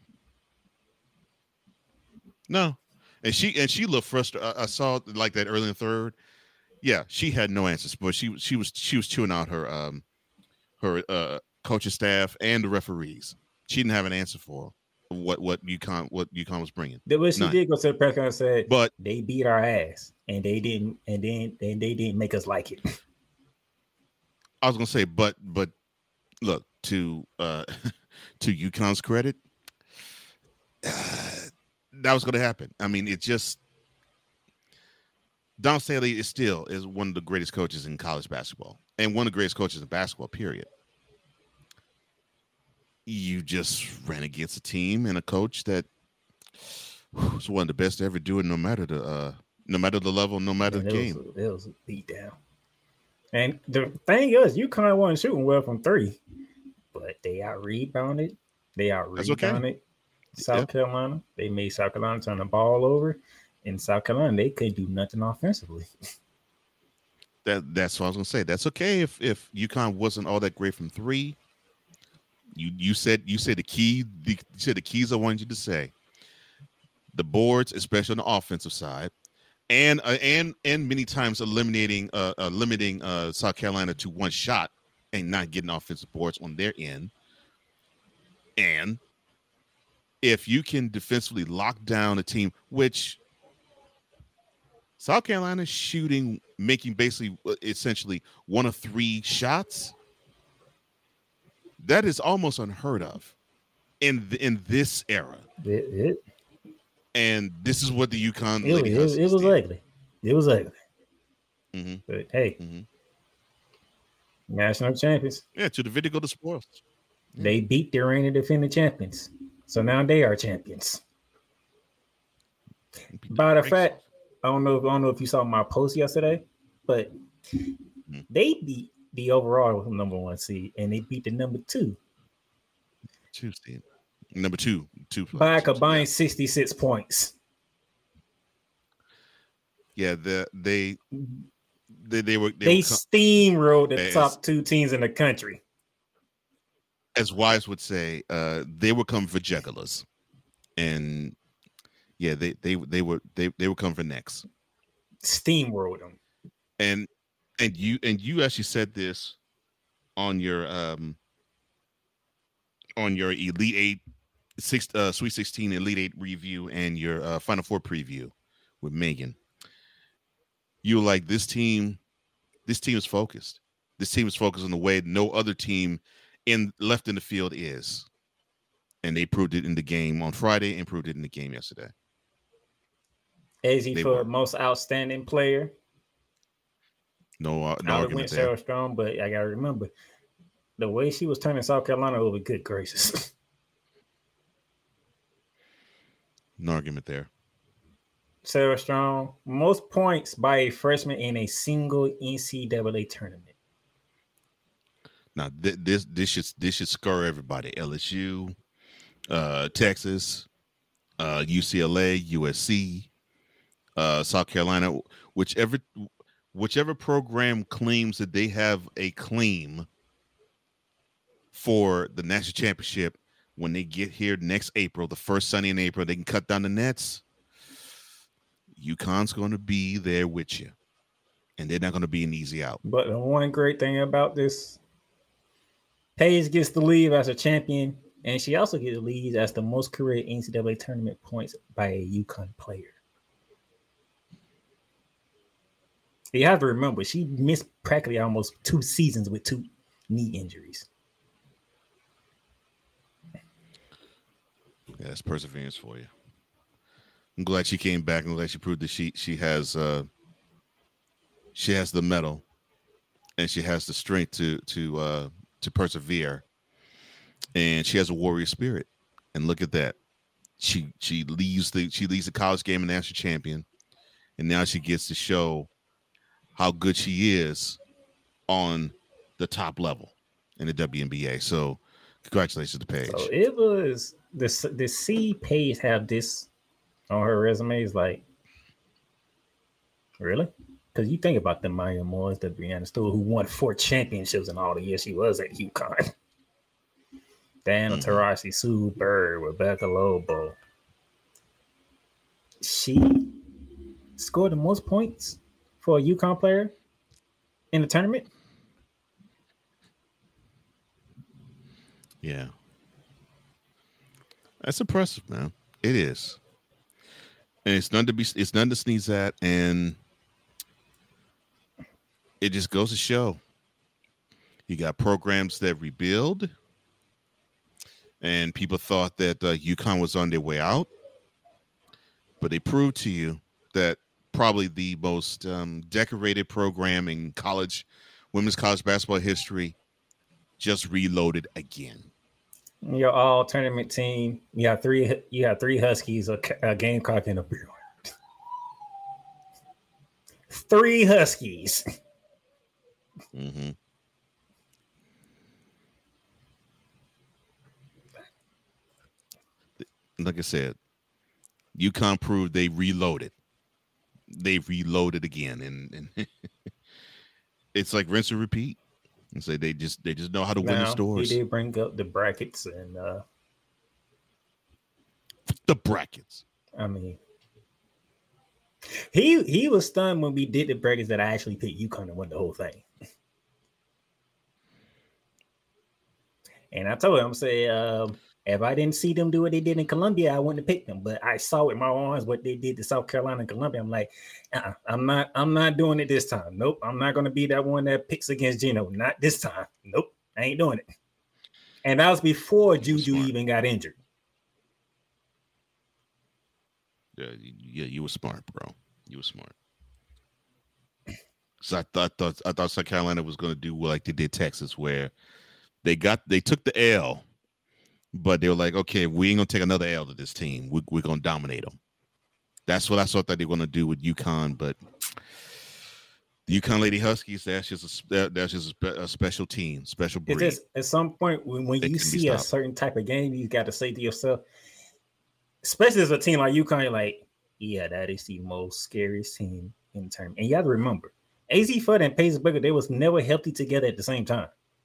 No. And she and she looked frustrated. I, I saw like that early in the third. Yeah, she had no answers, but she she was she was chewing out her um her uh coaching staff and the referees. She didn't have an answer for what what UConn what UConn was bringing.
But she None. did go to the press conference and said,
but
they beat our ass and they didn't and then and they didn't make us like it.
I was gonna say, but but look, to uh to UConn's credit. Uh, that was going to happen. I mean, it just Dawn Staley is still is one of the greatest coaches in college basketball and one of the greatest coaches in basketball, period. You just ran against a team and a coach that was one of the best to ever do it, no matter the uh, no matter the level, no matter the game.
Was, it was a beat down. And the thing is, UConn wasn't shooting well from three, but they out rebounded. They out rebounded. Okay. South yep. Carolina, they made South Carolina turn the ball over. In South Carolina, they couldn't do nothing offensively.
That that's what I was gonna say. That's okay if if UConn wasn't all that great from three. You you said you said the key the, you said the keys I wanted you to say. The boards, especially on the offensive side, and uh, and and many times eliminating uh, uh limiting uh South Carolina to one shot and not getting offensive boards on their end. And if you can defensively lock down a team, which South Carolina is shooting, making basically essentially one of three shots, that is almost unheard of in the, in this era.
It, it,
and this is what the UConn
it,
Lady
it, it, it was did. ugly. It was ugly.
Mm-hmm.
But hey, mm-hmm. national champions.
Yeah, to the video go to spoils.
Mm-hmm. They beat the reigning defending champions. So now they are champions. By the fact, I don't know if I don't know if you saw my post yesterday, but mm-hmm. they beat the overall number one seed and they beat the number two.
Two seed. Number two. Two
by a combined yeah. sixty-six points.
Yeah, the they they they were
they, they were steamrolled the
as,
top two teams in the country.
As Wise would say, uh, they were coming for jugglers, and yeah, they they they were they they were coming for necks.
Steamrolled them,
and and you and you actually said this on your um on your Elite Eight six uh, Sweet Sixteen Elite Eight review and your uh, Final Four preview with Megan. You were like, this team, this team is focused. This team is focused on the way no other team in left in the field is, and they proved it in the game on Friday and proved it in the game yesterday.
A Z for were. most outstanding player.
No, uh, no argument there.
Sarah Strong, but I gotta remember the way she was turning South Carolina over. Good gracious.
No argument there.
Sarah Strong, most points by a freshman in a single N C double A tournament.
Now th- this this should this should scare everybody. L S U, uh, Texas, uh, U C L A, U S C, uh, South Carolina, whichever whichever program claims that they have a claim for the national championship. When they get here next April, the first Sunday in April, they can cut down the nets. UConn's going to be there with you, and they're not going to be an easy out.
But the one great thing about this, Paige gets to leave as a champion, and she also gets to leave as the most career N C double A tournament points by a UConn player. You have to remember, she missed practically almost two seasons with two knee injuries.
Yeah, that's perseverance for you. I'm glad she came back. I'm glad she proved that she she has uh, she has the mettle, and she has the strength to to uh, to persevere, and she has a warrior spirit. And look at that, she she leaves the she leaves the college game a national champion, and now she gets to show how good she is on the top level in the W N B A. So, congratulations to Paige.
So it was this the C Paige have this on her resume is like, really? Because you think about the Maya Moores, the Brianna Stewart, who won four championships in all the years she was at UConn. Diana mm-hmm. Taurasi, Sue Bird, Rebecca Lobo. She scored the most points for a UConn player in the tournament.
Yeah. That's impressive, man. It is. And it's none to be it's none to sneeze at, and it just goes to show you got programs that rebuild, and people thought that uh, UConn was on their way out, but they proved to you that probably the most um, decorated program in college, women's college basketball history, just reloaded again.
Your all tournament team. You have three. You have three Huskies, a, a Gamecock, and a Bruin. Three Huskies.
Mm-hmm. Like I said, UConn proved they reloaded. They reloaded again, and, and it's like rinse and repeat. And say they just they just know how to now, win the stores.
He did bring up the brackets and uh,
the brackets.
I mean, he he was stunned when we did the brackets that I actually picked UConn to win the whole thing. And I told him, say, uh, if I didn't see them do what they did in Columbia, I wouldn't have picked them. But I saw with my own eyes what they did to South Carolina and Columbia. I'm like, uh-uh, I'm not, I'm not doing it this time. Nope, I'm not going to be that one that picks against Gino. Not this time. Nope, I ain't doing it. And that was before Juju smart. even got injured.
Yeah, yeah, you were smart, bro. You were smart. So I thought, thought I thought South Carolina was going to do like they did Texas, where they got they took the L. But they were like, okay, we ain't going to take another L to this team. We, we're going to dominate them. That's what I thought that they were going to do with UConn. But the UConn Lady Huskies, that's just a, that's just a, spe- a special team, special breed.
It's just, at some point, when, when you see a certain type of game, you got to say to yourself, especially as a team like UConn, you're like, yeah, that is the most scariest team in the tournament. And you have to remember, A Z Fudd and Paige Bueckers, they was never healthy together at the same time.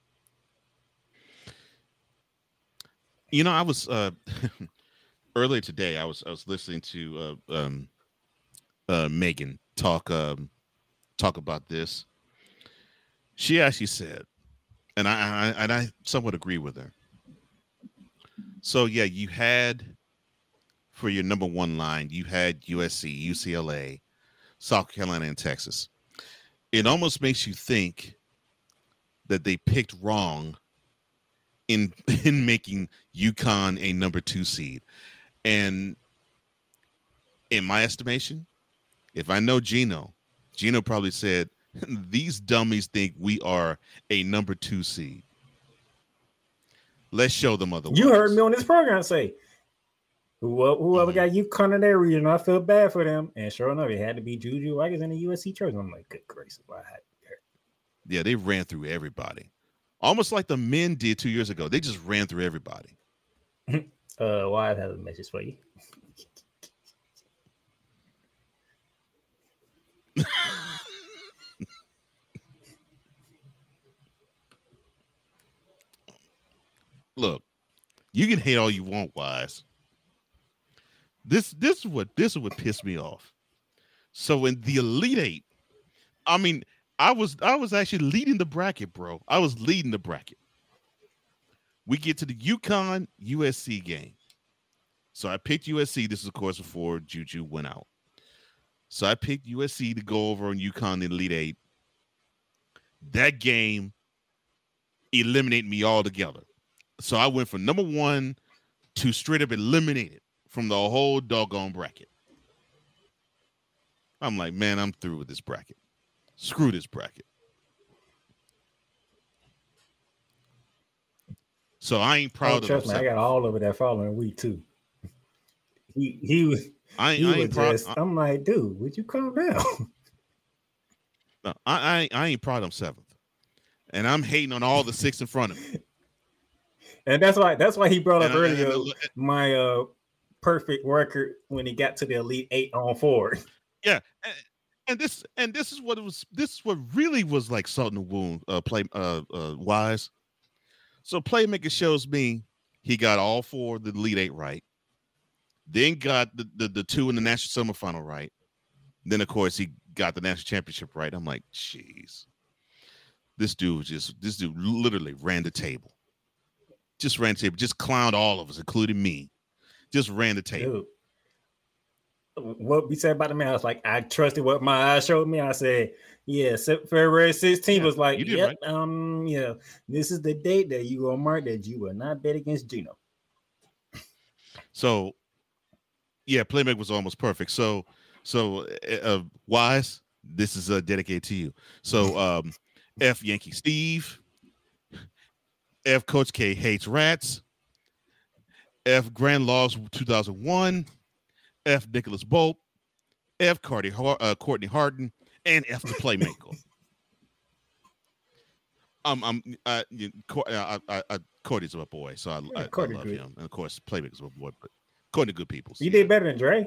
You know, I was uh, earlier today. I was I was listening to uh, um, uh, Megan talk um, talk about this. She actually said, and I, I and I somewhat agree with her. So yeah, you had for your number one line, you had U S C, U C L A, South Carolina, and Texas. It almost makes you think that they picked wrong in in making UConn a number two seed. And in my estimation, if I know Gino, Gino probably said, these dummies think we are a number two seed. Let's show them otherwise.
You heard me on this program say, whoever, whoever mm-hmm. got UConn in their region, I feel bad for them. And sure enough, it had to be Juju Watkins in the U S C church. I'm like, good gracious, why had
Yeah, they ran through everybody. Almost like the men did two years ago. They just ran through everybody.
uh, Wyatt has a message for you.
Look, you can hate all you want, Wise. This this is what this is what pissed me off. So in the Elite Eight, I mean, I was I was actually leading the bracket, bro. I was leading the bracket. We get to the UConn U S C game. So I picked U S C. This is, of course, before Juju went out. So I picked U S C to go over on UConn in the Elite Eight. That game eliminated me altogether. So I went from number one to straight up eliminated from the whole doggone bracket. I'm like, man, I'm through with this bracket. Screw this bracket. So I ain't proud
Oh,
of
trust me, I got all of it that following week too. He he was
I ain't,
he
I
was
ain't proud.
just,
I,
I'm like, dude, would you calm down?
no, I, I ain't, I ain't proud of seventh, and I'm hating on all the six in front of me.
And that's why that's why he brought up
And I- and
earlier
I-
my uh perfect record when he got to the Elite Eight on four.
Yeah, and, and this and this is what it was. This is what really was like salt in the wound. Uh, play uh, uh wise. So Playmaker shows me he got all four of the Elite Eight right. Then got the, the the two in the national semifinal right. Then of course he got the national championship right. I'm like, jeez, this dude was just this dude literally ran the table. Just ran the table. Just clowned all of us, including me. Just ran the table.
Dude, what we said about the man, I was like, I trusted what my eyes showed me. I said, yeah, February sixteenth
Yeah,
was like,
you did
yep,
right.
um, yeah, this is the date that you will mark that you will not bet against Gino.
So, yeah, Playmaker was almost perfect. So, so uh, Wise, this is uh, dedicated to you. So, um, F Yankee Steve, F Coach K hates rats, F Grand Laws two thousand one, F Nicholas Bolt, F Courtney, Har- uh, Courtney Harden, and F the Playmaker. Um, I'm, uh, you, Cour- uh, I, I, I, Courtney's my boy, so I,
Yeah,
I, I
Courtney
love
good.
him, and of course, Playmaker's my boy, but Courtney good people. So
You
yeah.
did better than Dre.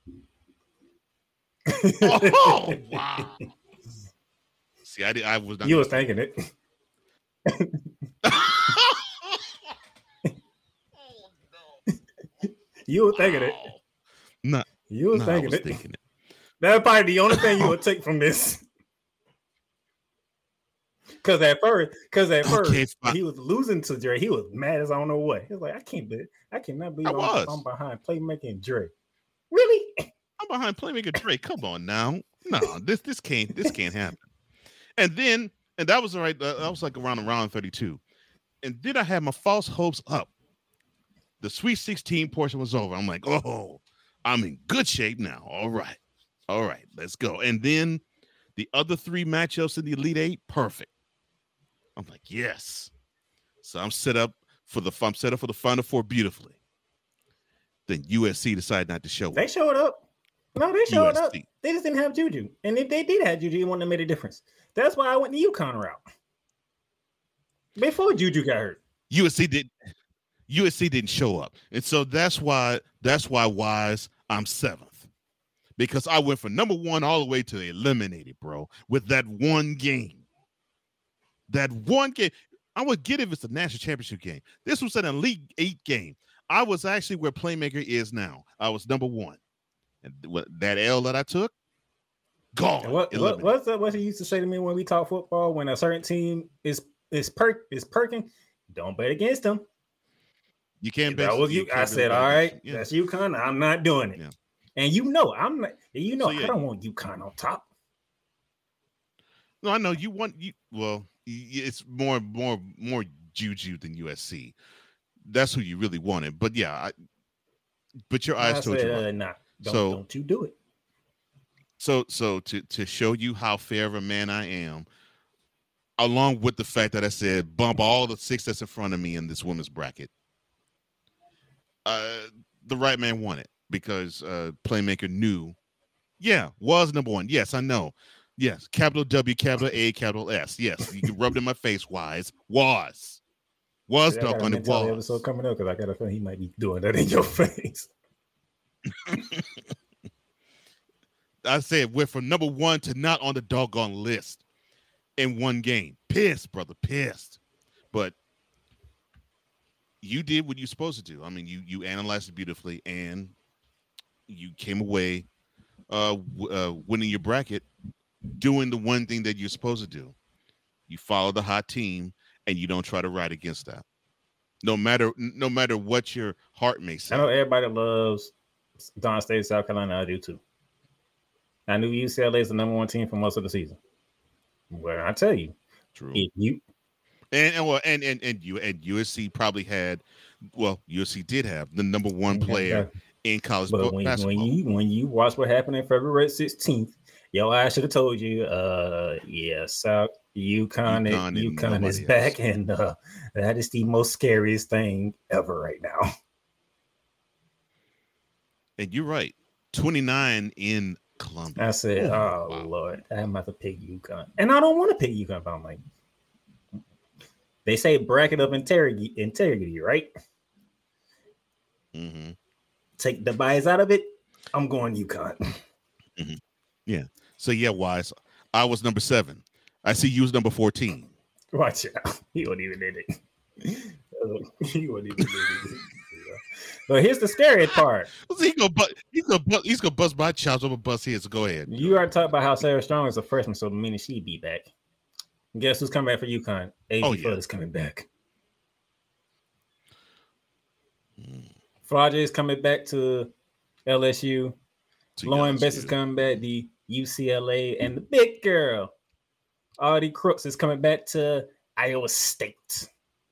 Oh wow! See, I did. I was not.
You was thinking it. You were thinking it.
No,
You was
no, I
thinking
was
it.
thinking it.
That's probably the only thing you would take from this. Because at first, because at first
Okay, fine.
he was losing to Dre. He was mad as I don't know what. He was like, I can't be, I cannot be
I
on,
was.
I'm behind Playmaker and Dre. Really?
I'm behind Playmaker Dre. Come on now. No, this this can't this can't happen. And then, and that was all right. Uh, that was like around round thirty-two. And then I had my false hopes up. The Sweet sixteen portion was over. I'm like, oh, I'm in good shape now. All right. All right, let's go. And then the other three matchups in the Elite Eight, perfect. I'm like, yes. So I'm set up for the I'm set up for the Final Four beautifully. Then U S C decided not to show
They
up.
showed up. No, they showed up.
U S C.
They just didn't have Juju. And if they did have Juju, it wouldn't have made a difference. That's why I went the UConn route. Before Juju got hurt.
U S C did U S C didn't show up. And so that's why that's why Wise, I'm seventh. Because I went from number one all the way to eliminated, bro, with that one game. That one game. I would get it if it's a national championship game. This was an Elite Eight game. I was actually where Playmaker is now. I was number one. And what- that L that I took, gone.
And what, what
eliminated.
what's that, what he used to say to me when we talk football? When a certain team is is perk is perking, don't bet against them.
You can't
That
bet.
was you.
can't
I
really
said,
bet
all
against
right,
you. Yeah.
that's UConn. I'm not doing it.
Yeah.
And you know, I'm not. You know,
So, yeah.
I don't want UConn on top.
No, I know you want you. Well, y- it's more, more, more Juju than U S C. That's who you really wanted. But yeah, I, but your eyes
I
told
said,
you.
uh,
Right.
nah, don't,
So-
don't you do it.
So, so to to show you how fair of a man I am, along with the fact that I said bump all the six that's in front of me in this women's bracket, uh, the right man won it because uh, Playmaker knew. Yeah, was number one. Yes, I know. Yes, capital W, capital A, capital S. Yes, you can rub it in my face. Wise was was
See, I got a
doggone it
mentality
was.
episode coming up because I got a feeling he might be doing that in your face.
I said we're from number one to not on the doggone list in one game. Pissed, brother, pissed. But you did what you're supposed to do. I mean, you you analyzed it beautifully, and you came away uh, w- uh, winning your bracket, doing the one thing that you're supposed to do. You follow the hot team, and you don't try to ride against that. No matter no matter what your heart may say.
I know everybody loves Don State, South Carolina. I do too. I knew U C L A is the number one team for most of the season. Well, I tell you,
true.
If you
and and well, and and and you and U S C probably had, well, U S C did have the number one player in college
but when,
basketball.
When you when you watch what happened on February sixteenth, yo, I should have told you. Uh, yeah, South UConn,
UConn and
UConn is
nobody
back,
else.
and uh, that is the most scariest thing ever right now.
And you're right, twenty-nine in Columbia.
I said,
oh,
"Oh
wow.
Lord, I'm about to pick UConn," and I don't want to pick UConn. But I'm like, they say bracket of integrity, integrity, right?
Mm-hmm.
Take the bias out of it. I'm going UConn.
Mm-hmm. Yeah. So yeah, Wise. I was number seven. I see you was number fourteen.
Watch out. He wasn't even in it. He wasn't even in it. But here's the scary part.
He gonna bu- he's gonna bu- he's gonna bust my chops. I'm gonna bust his. So go ahead.
You are talking about how Sarah Strong is a freshman, so the minute she be back. Guess who's coming back for UConn? A J
Oh, yeah.
Flood is coming back.
Mm.
Flajay is coming back to L S U.
To
Lauren
L S U.
Best is coming back to U C L A, and the big girl, Audie Crooks, is coming back to Iowa State.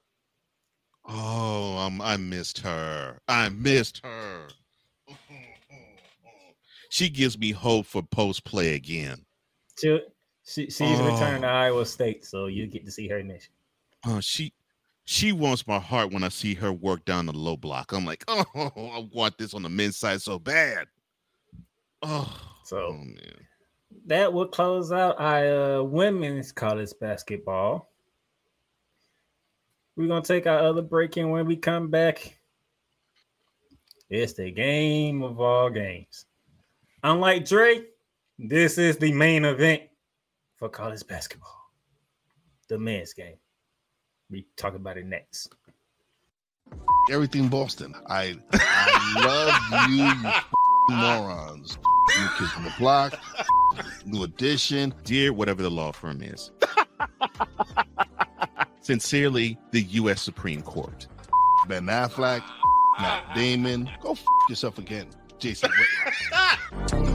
Oh, um, I missed her. I missed her. She gives me hope for post play again.
She, she she's
Oh.
returning to Iowa State, so you get to see her next.
Oh, she she wants my heart when I see her work down the low block. I'm like, oh, I want this on the men's side so bad. Oh,
So
oh man.
that will close out our uh, women's college basketball. We're gonna take our other break, and when we come back, it's the game of all games. Unlike Dre, this is the main event for college basketball, the men's game. We talk about it next.
Everything Boston. I I love you, you f***ing morons. New Kids on the Block, New Edition.
Dear whatever the law firm is. Sincerely, the U S Supreme Court.
Ben Affleck, Matt Damon. Go f*** yourself again, Jason Whitlock.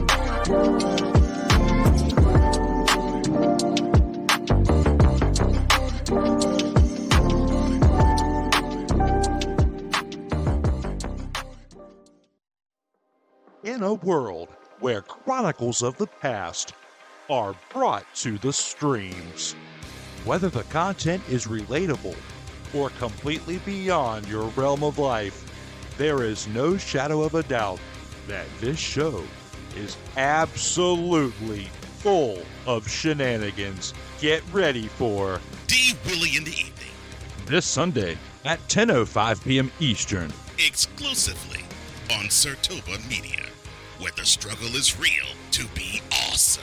In a world where chronicles of the past are brought to the streams, whether the content is relatable or completely beyond your realm of life, there is no shadow of a doubt that this show is absolutely full of shenanigans. Get ready for
D. Willie in the evening,
this Sunday at ten oh five p.m. Eastern.
exclusively on Sertoba Media, where the struggle is real to be awesome.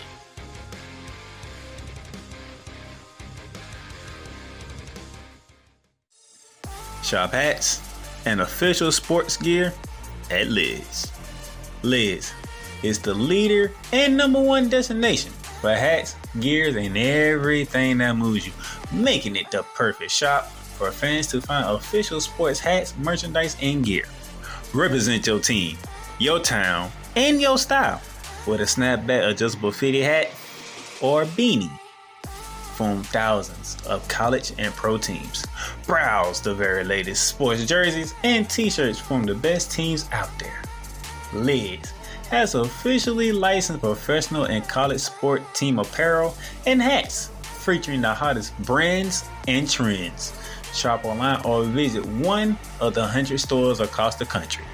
Shop hats and official sports gear at Liz. Liz is the leader and number one destination for hats, gears, and everything that moves you, making it the perfect shop for fans to find official sports hats, merchandise, and gear. Represent your team, your town, and your style with a snapback adjustable fitted hat or beanie from thousands of college and pro teams. Browse the very latest sports jerseys and t-shirts from the best teams out there. Liz has officially licensed professional and college sport team apparel and hats featuring the hottest brands and trends. Shop online or visit one of the one hundred stores across the country.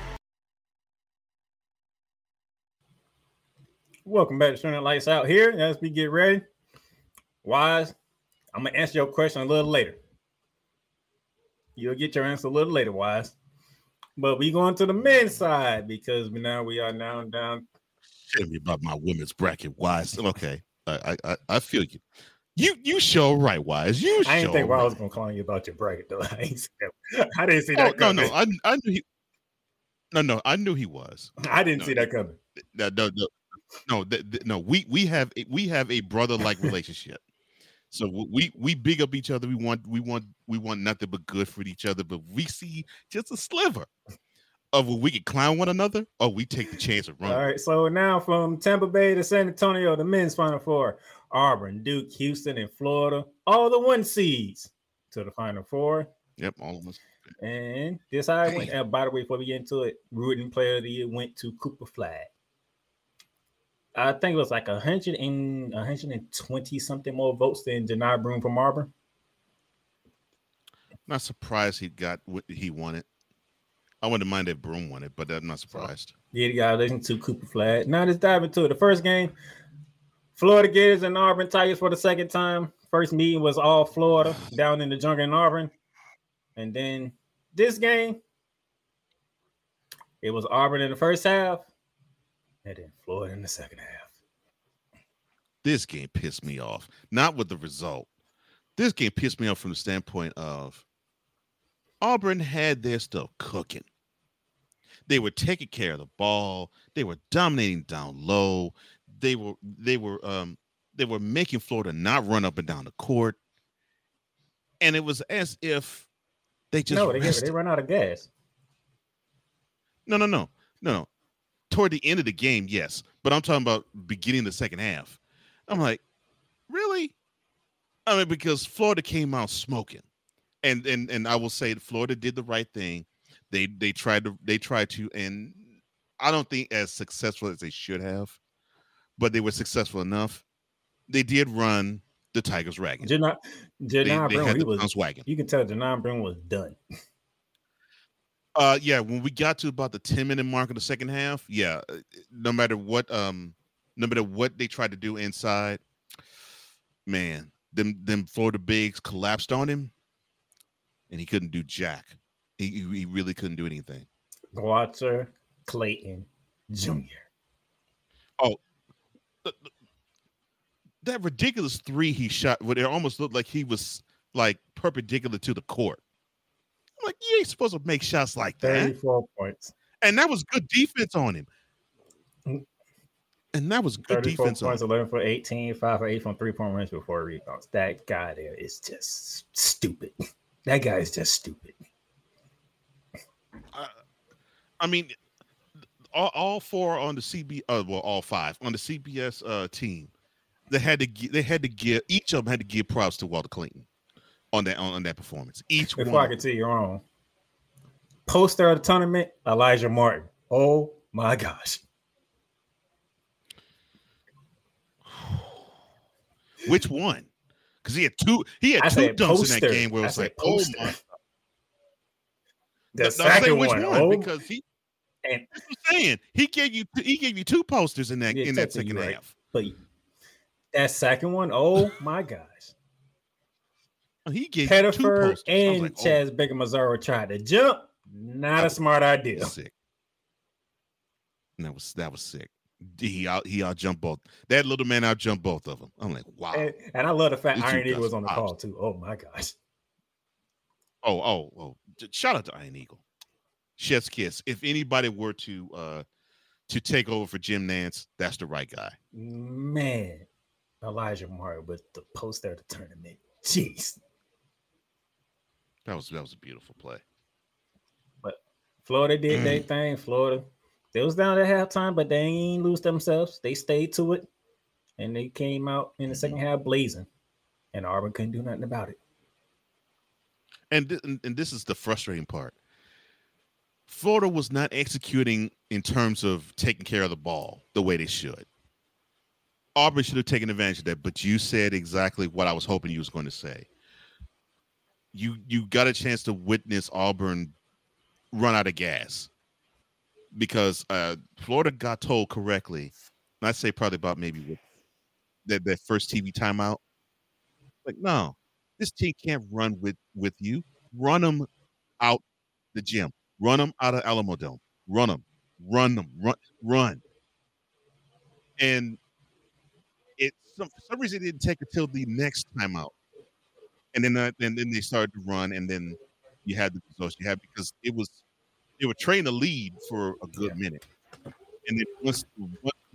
Welcome back to Turning Lights Out here. As we get ready, Wise, I'm gonna answer your question a little later. You'll get your answer a little later, Wise. But we going to the men's side because we now we are now down.
Tell me about my women's bracket, Wise. Okay, I I, I feel you. You you show right, Wise. You
I didn't
show
think
right.
I was gonna call you about your bracket though. I, ain't see that. I didn't see
Oh,
that
no,
coming.
no, I I knew he. No, no, I knew he was.
I didn't
No,
see that coming.
No, no, no. no, th- th- no. We we have a- we have a brother like relationship. So we we big up each other. We want we want we want nothing but good for each other. But we see just a sliver of where we can clown one another, or we take the chance of running.
All right, so now from Tampa Bay to San Antonio, the men's Final Four: Auburn, Duke, Houston, and Florida. All the one seeds to the Final Four.
Yep, all of us.
And this how I went. Uh, by the way, before we get into it, Rooting Player of the Year went to Cooper Flag. I think it was like a hundred and a hundred and twenty something more votes than Janai Broom from Auburn.
Not surprised he got what he wanted. I wouldn't mind if Broom won it, but I'm not surprised.
Yeah, you got to listen to Cooper Flag. Now let's dive into it. The first game, Florida Gators and Auburn Tigers for the second time. First meeting was all Florida down in the jungle in Auburn. And then this game, it was Auburn in the first half, and then Florida in the second half.
This game pissed me off. Not with the result. This game pissed me off from the standpoint of Auburn had their stuff cooking. They were taking care of the ball. They were dominating down low. They were they were um they were making Florida not run up and down the court. And it was as if they just
no, they,
rested.
they run out of gas.
No, no, no, no, no. Toward the end of the game, yes. But I'm talking about beginning the second half. I'm like, really? I mean, because Florida came out smoking. And and and I will say that Florida did the right thing. They they tried to they tried to, and I don't think as successful as they should have, but they were successful enough. They did run the Tigers ragged.
Janai, Janai
they,
Broom,
they
he was
wagon.
You can tell Janai Broom was done.
Uh, yeah, when we got to about the ten minute mark of the second half, yeah, no matter what, um, no matter what they tried to do inside, man, them them Florida bigs collapsed on him, and he couldn't do jack. He he really couldn't do anything.
Walter Clayton Junior
Oh, the, the, that ridiculous three he shot, where it almost looked like he was like perpendicular to the court. I'm like, you ain't supposed to make shots like that.
thirty-four points.
And that was good defense on him. And that was good
thirty-four
defense
points,
on him.
eleven for eighteen, five for eight from three-point range before rebounds. That guy there is just stupid. That guy is just stupid.
Uh, I mean, all, all four on the C B, uh, well, all five on the C B S uh, team, they had to gi- they had to give each of them had to give props to Walter Clayton on that on, on that performance. Each
Before
one.
I can tell you wrong, poster of the tournament, Elijah Martin. Oh my gosh.
Which one? Because he had two. He had
I
two
said
dunks
poster.
in that game where it
I
was
said
like,
poster.
oh my.
The
No, no, I'm
second
saying which
one,
one,
oh.
because he.
And
That's what I'm saying. He gave you he gave you two posters in that
Yeah,
in that
technically
second
you're right.
half.
But that second one, oh my gosh.
He gave you two
Pettiford
posters. I was
and
like, oh,
Chaz Baker Mazzaro tried to jump. Not a smart idea.
sick. And that was that was sick. He out he out jumped both. That little man out jumped both of them. I'm like, wow.
And, and I love the fact
These
Iron
two
Eagle
guys
was on the
are
call too. Oh my gosh.
Oh, oh, oh. J- Shout out to Iron Eagle. Chef's kiss. If anybody were to uh to take over for Jim Nance, that's the right guy.
Man, Elijah Martin with the poster of the tournament. Jeez.
That was that was a beautiful play.
But Florida did
Mm.
their thing. Florida, they was down at halftime, but they ain't lose themselves. They stayed to it, and they came out in the second half blazing. And Auburn couldn't do nothing about it.
And, th- and and this is the frustrating part. Florida was not executing in terms of taking care of the ball the way they should. Auburn should have taken advantage of that, but you said exactly what I was hoping you was going to say. You you got a chance to witness Auburn run out of gas because uh, Florida got told correctly. And I'd say probably about maybe with that, that first T V timeout. Like, no, this team can't run with, with you. Run them out the gym. Run them out of Alamo Dome. Run them. Run them. Run. Run. And it some, for some reason it didn't take until the next timeout. And then uh, and then they started to run, and then you had the results you had because it was they were trying to lead for a good minute, and then once once one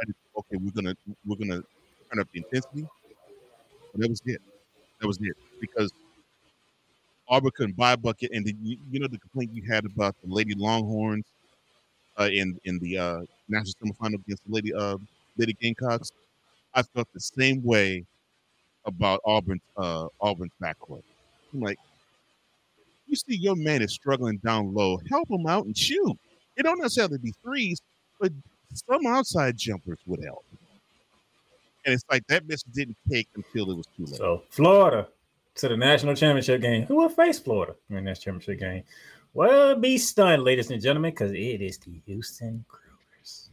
decided, okay, we're gonna we're gonna turn up the intensity. But that was it. That was it because Auburn couldn't buy a bucket, and the, you, you know the complaint you had about the Lady Longhorns uh, in in the uh, national semifinal against the Lady uh, Lady Gamecocks. I felt the same way about Auburn uh, Auburn's backcourt. I'm like, you see your man is struggling down low, help him out and shoot. It don't necessarily be threes, but some outside jumpers would help. And it's like that message didn't take until it was too late.
So Florida to the national championship game. Who will face Florida in the national championship game? Well, be stunned, ladies and gentlemen, because it is the Houston Cougars.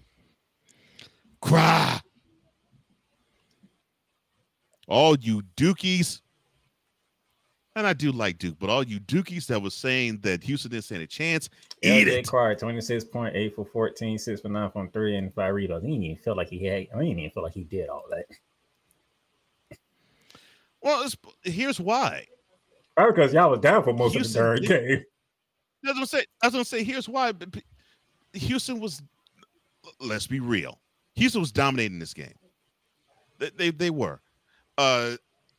Cry. All you Dukies, and I do like Duke, but all you Dukies that was saying that Houston didn't stand a chance, eat
L J
it.
Carr, twenty-six point eight for fourteen, six for nine from three, and five rebounds. He didn't even feel like he had. I didn't even feel like he did all that.
Well, it's, here's why.
Probably because y'all was down for most
Houston,
of the darn game.
I was gonna say. I was gonna say. Here's why. Houston was. Let's be real. Houston was dominating this game. They they, they were. Uh,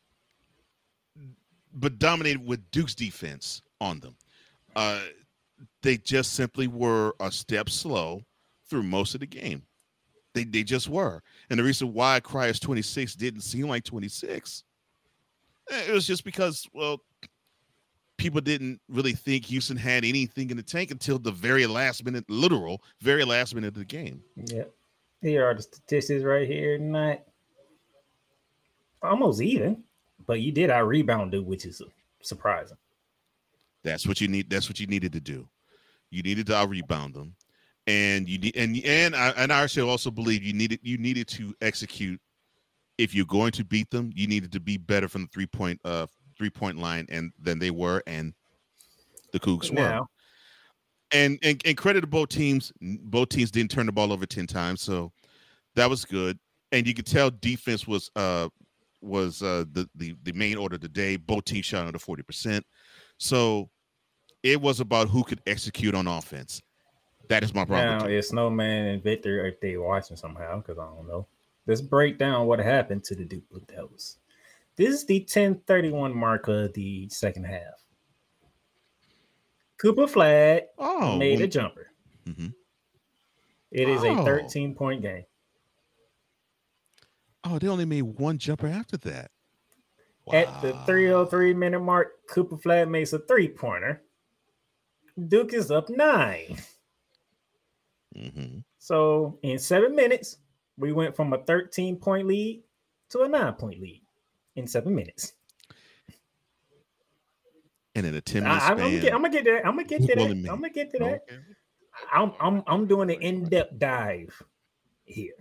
but dominated with Duke's defense on them. Uh, they just simply were a step slow through most of the game. They they just were. And the reason why Cryer's twenty-six didn't seem like twenty-six, it was just because, well, people didn't really think Houston had anything in the tank until the very last minute, literal, very last minute of the game.
Yeah. Here are the statistics right here. Not almost even, but you did out rebound Duke, which is surprising.
That's what you need. That's what you needed to do. You needed to out rebound them, and you need and and I and I should also believe you needed you needed to execute. If you're going to beat them, you needed to be better from the three point uh three point line and than they were, and the Cougs were.
Now,
And, and and credit to both teams. Both teams didn't turn the ball over ten times, so that was good. And you could tell defense was uh was uh the the, the main order of the day. Both teams shot under forty percent, so it was about who could execute on offense. That is my problem.
now it's Snowman and Victor if they watching somehow, because I don't know. Let's break down what happened to the Duke Blue Devils. This is the ten thirty-one mark of the second half. Cooper Flagg
oh,
made
well,
a jumper.
Mm-hmm.
It is
oh.
a thirteen-point game.
Oh, they only made one jumper after that. Wow.
At the three oh three minute mark, Cooper Flagg makes a three-pointer. Duke is up nine.
Mm-hmm.
So in seven minutes, we went from a thirteen-point lead to a nine-point lead in seven minutes.
And in a ten minute
I,
span,
I'm, gonna get, I'm gonna get to that. I'm gonna get to that. I'm gonna get to that.
Okay.
I'm I'm I'm doing an in-depth dive here.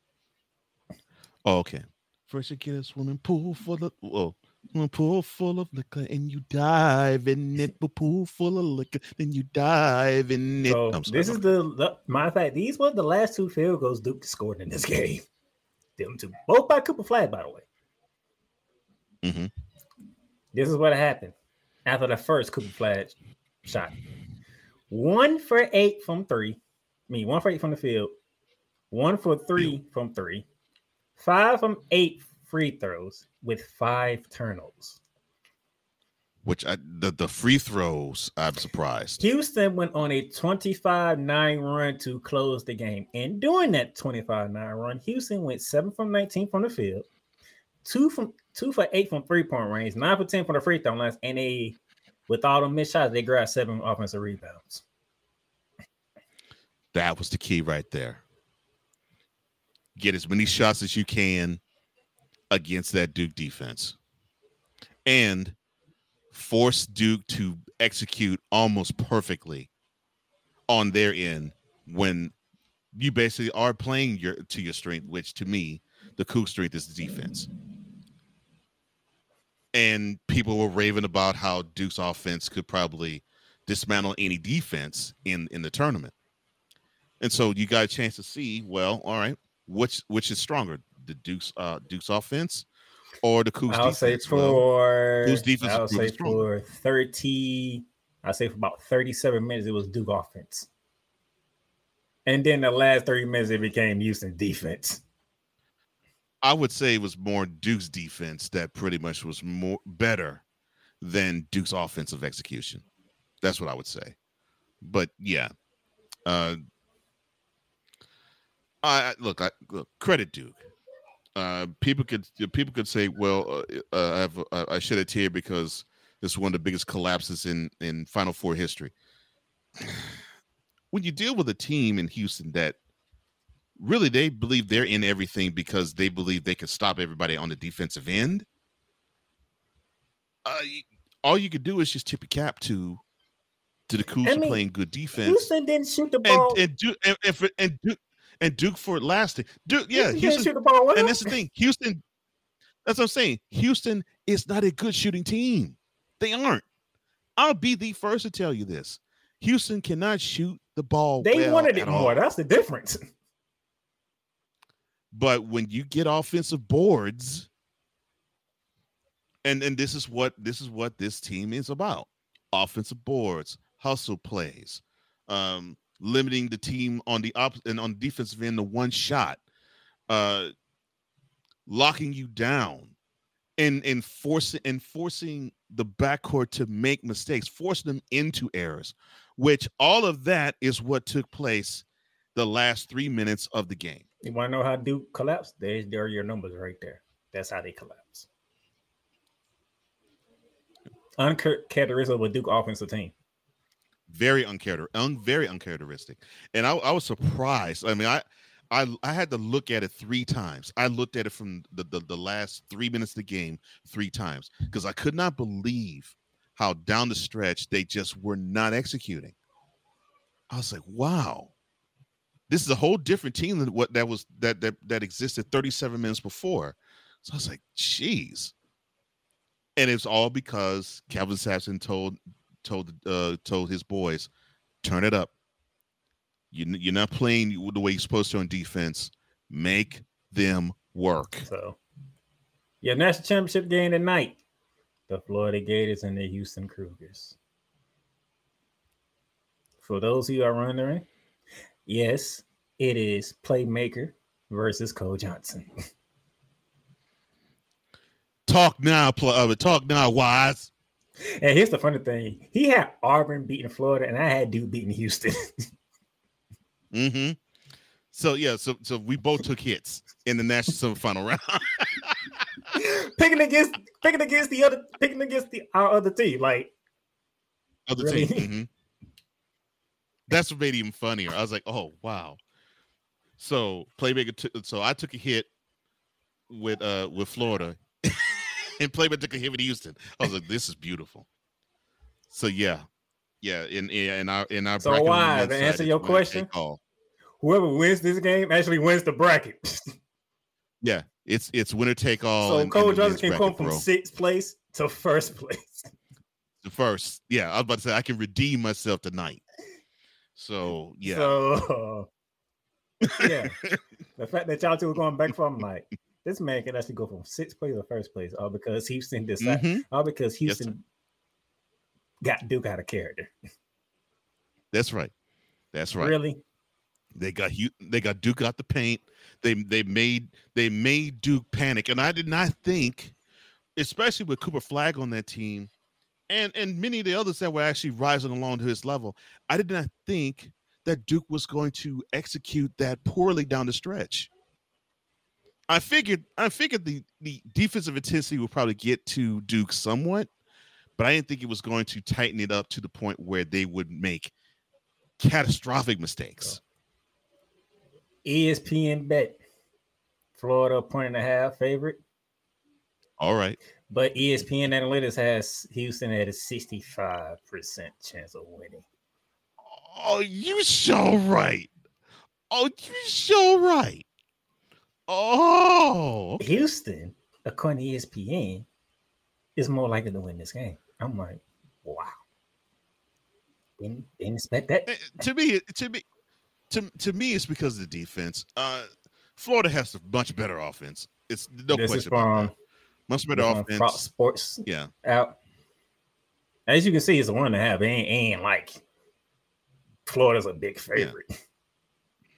Oh, okay. First, you get a swimming pool full of well, swimming pool full of liquor, and you dive in it. A pool full of liquor, then you dive in it.
So
I'm sorry,
this is the, the matter of fact. These were the last two field goals Duke scored in this game. Them two, both by Cooper Flagg, by the way.
Mm-hmm.
This is what happened after the first Cooper Flagg shot. One for eight from three. I mean, one for eight from the field. One for three from three. Five from eight free throws with five turnovers.
Which I the, the free throws, I'm surprised.
Houston went on a twenty-five nine run to close the game. And during that twenty-five nine run, Houston went seven from nineteen from the field, two from two for eight from three-point range, nine for ten from the free throw lines, and they, with all the missed shots, they grabbed seven offensive rebounds.
That was the key right there. Get as many shots as you can against that Duke defense. And force Duke to execute almost perfectly on their end when you basically are playing your to your strength, which to me, the Cougs' strength is the defense. And people were raving about how Duke's offense could probably dismantle any defense in, in the tournament. And so you got a chance to see, well, all right, which which is stronger, the Duke's uh, Duke's offense or the Cougs'
I'll
defense?
say for
well, defense
I'll say for thirty. I say for about thirty-seven minutes, it was Duke offense. And then the last thirty minutes, it became Houston defense.
I would say it was more Duke's defense that pretty much was more better than Duke's offensive execution. That's what I would say. But yeah, uh, I look. I look. Credit Duke. Uh, people could people could say, well, uh, uh, I have uh, I shed a tear because this is one of the biggest collapses in in Final Four history. When you deal with a team in Houston that really they believe they're in everything because they believe they can stop everybody on the defensive end, uh, all you could do is just tip your cap to to the Cougs
I mean,
playing good defense.
Houston didn't shoot the ball.
And, and, Duke, and, and, for, and, Duke, and Duke for it lasting. Duke, yeah,
Houston,
Houston
shoot the ball well.
And that's the thing. Houston, that's what I'm saying. Houston is not a good shooting team. They aren't. I'll be the first to tell you this. Houston cannot shoot the ball.
They
well
wanted it
at
more.
all.
That's the difference.
But when you get offensive boards, and and this is what this is what this team is about: offensive boards, hustle plays, um, limiting the team on the op and on the defensive end to one shot, uh, locking you down, and and forcing and forcing the backcourt to make mistakes, forcing them into errors, which all of that is what took place the last three minutes of the game.
You want to know how Duke collapsed? There, there are your numbers right there. That's how they collapse. Uncharacteristic of a Duke offensive team.
Very uncharacteristic, un, very uncharacteristic. And I, I was surprised. I mean, I, I I had to look at it three times. I looked at it from the, the, the last three minutes of the game three times because I could not believe how down the stretch they just were not executing. I was like, wow. This is a whole different team than what that was that that that existed thirty-seven minutes before. So I was like, geez. And it's all because Kelvin Sampson told told uh, told his boys, turn it up. You, you're not playing the way you're supposed to on defense. Make them work.
So, your national championship game tonight: the Florida Gators and the Houston Cougars. For those who are wondering. Yes, it is Playmaker versus Cole Johnson.
Talk now, play, uh, talk now, Wise.
And here's the funny thing: he had Auburn beating Florida, and I had Duke beating Houston.
mm-hmm. So yeah, so so we both took hits in the national semifinal round.
picking against, picking against the other, picking against the our other team, like
other
really?
team. Mm-hmm. That's what made it even funnier. I was like, "Oh wow!" So Playmaker, t- so I took a hit with uh with Florida, and Playmaker took a hit with Houston. I was like, "This is beautiful." So yeah, yeah. In in our in our
so
bracket
why to answer your question? Whoever wins this game actually wins the bracket.
Yeah, it's it's winner take all.
So
in,
Cole
in
Johnson can
bracket,
come from
bro.
sixth place to first place.
The first, yeah. I was about to say I can redeem myself tonight. So yeah,
so uh, yeah, the fact that y'all two are going back from like this man can actually go from sixth place to first place, all because Houston decided,
Mhm.
all because Houston
Yes,
got Duke out of character.
that's right. That's right.
Really,
They got Hu- they got Duke out the paint. They they made they made Duke panic, and I did not think, especially with Cooper Flagg on that team, and and many of the others that were actually rising along to his level, I did not think that Duke was going to execute that poorly down the stretch. I figured I figured the the defensive intensity would probably get to Duke somewhat, but I didn't think it was going to tighten it up to the point where they would make catastrophic mistakes.
E S P N bet Florida point and a half favorite,
All right.
but E S P N Analytics has Houston at a sixty-five percent chance of winning.
Oh, you so right. Oh, you so right. Oh,
Houston, according to E S P N, is more likely to win this game. I'm like, wow. Didn't, didn't expect that.
Eh, to me, to me, to, to me, it's because of the defense. Uh, Florida has a much better offense. It's no
This is
question about
from-
that. Much better
From
offense.
Fox Sports
Yeah.
out. As you can see, it's a one and a half. It ain't, it ain't like Florida's a big favorite.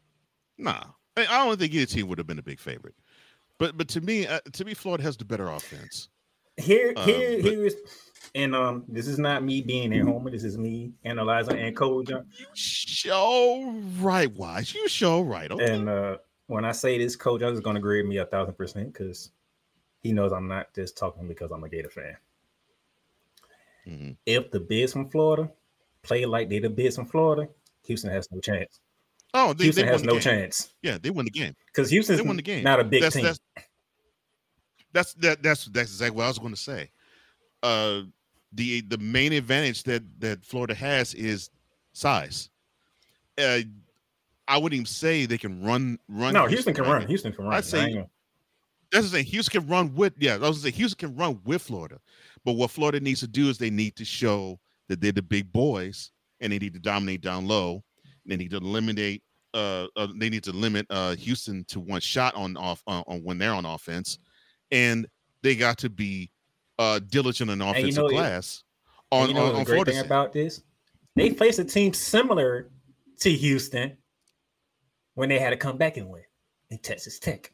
Nah, I I don't think either team would have been a big favorite. But but to me, uh, to me, Florida has the better offense.
Here,
Um,
here,
but-
here is, and um, this is not me being a homer. This is me analyzing and Cole John.
Show right, wise. You show right. Okay.
And uh, when I say this, Coach Jones is going to agree with me a thousand percent because he knows I'm not just talking because I'm a Gator fan.
Mhm.
If the bids from Florida play like they the bids from Florida, Houston has no chance.
Oh, they,
Houston
they
has
won the
no
game.
chance
Yeah, they won the game.
because Houston's
They won the game.
not a big
that's,
team.
That's that's that, that's that's exactly what I was going to say. Uh, the the main advantage that that Florida has is size. Uh, I wouldn't even say they can run run.
no, Houston can
right?
run. Houston can run.
I'd say
I ain't gonna-
that's the thing. Houston can run with yeah. I was gonna say Houston can run with Florida, but what Florida needs to do is they need to show that they're the big boys and they need to dominate down low. They need to eliminate. Uh, uh they need to limit uh Houston to one shot on off uh, on when they're on offense, and they got to be uh diligent in
And you
offensive
know, it-
glass
and
on
you know
on,
what's
on
the great
Florida.
thing about this? They faced a team similar to Houston when they had to come back and win in Texas Tech.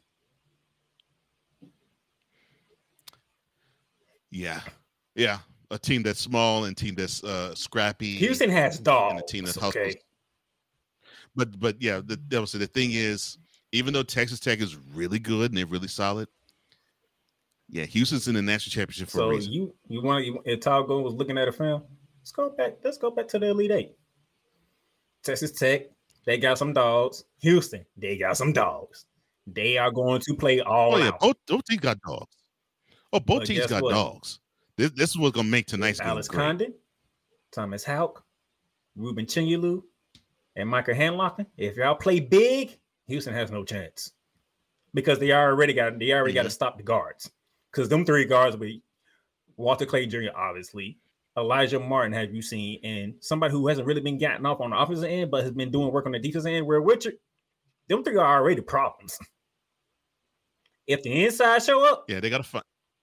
Yeah, yeah, a team that's small and team that's uh scrappy.
Houston has
and
dogs.
a team that
Okay.
hustles. But but yeah, the, that was the thing is, even though Texas Tech is really good and they're really solid, yeah, Houston's in the national championship for a
So
reason.
you you want you if Todd Golden was looking at a film, let's go back. Let's go back to the Elite Eight. Texas Tech, they got some dogs. Houston, they got some dogs. They are going to play all
Oh yeah,
out.
both both teams got dogs. Oh, both
But
teams
guess
got
what?
dogs. This, this is what's gonna make tonight's game
Alice
great.
Condon, Thomas Houck, Ruben Chinyulu, and Michael Hanlocken. If y'all play big, Houston has no chance because they already got they already got to stop the guards. Because them three guards will be Walter Clay Junior, obviously, Elijah Martin. Have you seen? And somebody who hasn't really been getting off on the offensive end, but has been doing work on the defensive end. Where Richard, them three are already problems. If the inside show up,
Yeah, they got to find.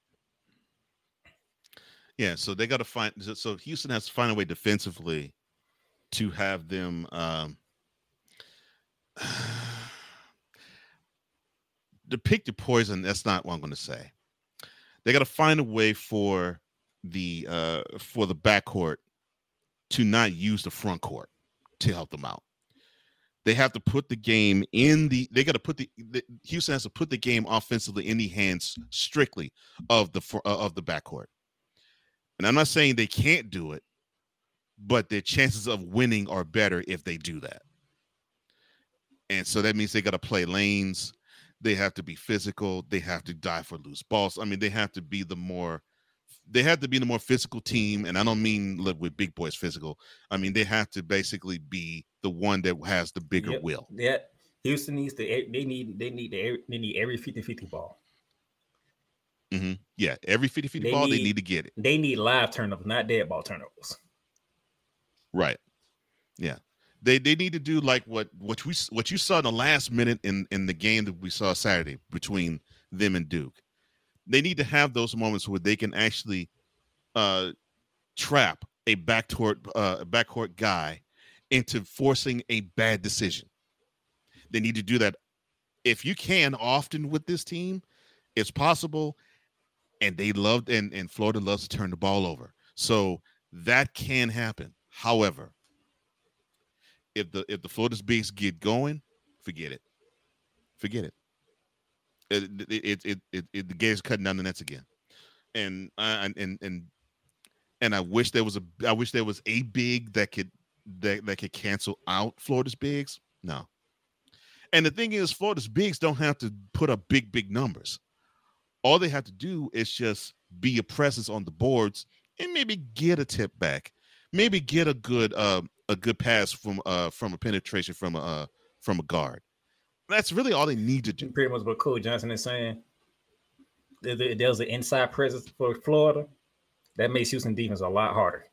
Yeah, so they got to find. So- So Houston has to find a way defensively to have them. Um, to pick the poison. That's not what I'm going to say. They got to find a way for the uh, for the backcourt to not use the front court to help them out. They have to put the game in the. They got to put the, the. Houston has to put the game offensively in the hands strictly of the fr- uh, of the backcourt. And I'm not saying they can't do it, but their chances of winning are better if they do that. And so that means they got to play lanes. They have to be physical. They have to die for loose balls. I mean, they have to be the more. They have to be the more physical team, and I don't mean look with big boys physical. I mean they have to basically be the one that has the bigger
Yep.
will.
Yeah, Houston needs to. They need. They need. The, they need every fifty-fifty ball.
hmm Yeah, every fifty-fifty
They
ball they
need-
need to get it
They need live turnovers, not dead ball turnovers.
right. Yeah, they they need to do like what what we what you saw in the last minute in in the game that we saw Saturday between them and Duke. They need to have those moments where they can actually uh, trap a backcourt uh, backcourt guy into forcing a bad decision. They need to do that. If you can, often with this team, it's possible. And they loved and, and Florida loves to turn the ball over. So that can happen. However, if the if the Florida's bigs get going, forget it. Forget it. It it it it, it the Gators cutting down the nets again. And I and and and I wish there was a I wish there was a big that could that, that could cancel out Florida's bigs. No. And the thing is, Florida's bigs don't have to put up big, big numbers. All they have to do is just be a presence on the boards and maybe get a tip back, maybe get a good uh, a good pass from uh from a penetration from a uh, from a guard. That's really all they need to do.
Pretty much what Coach Johnson is saying. There- there- There's an inside presence for Florida that makes Houston defense a lot harder.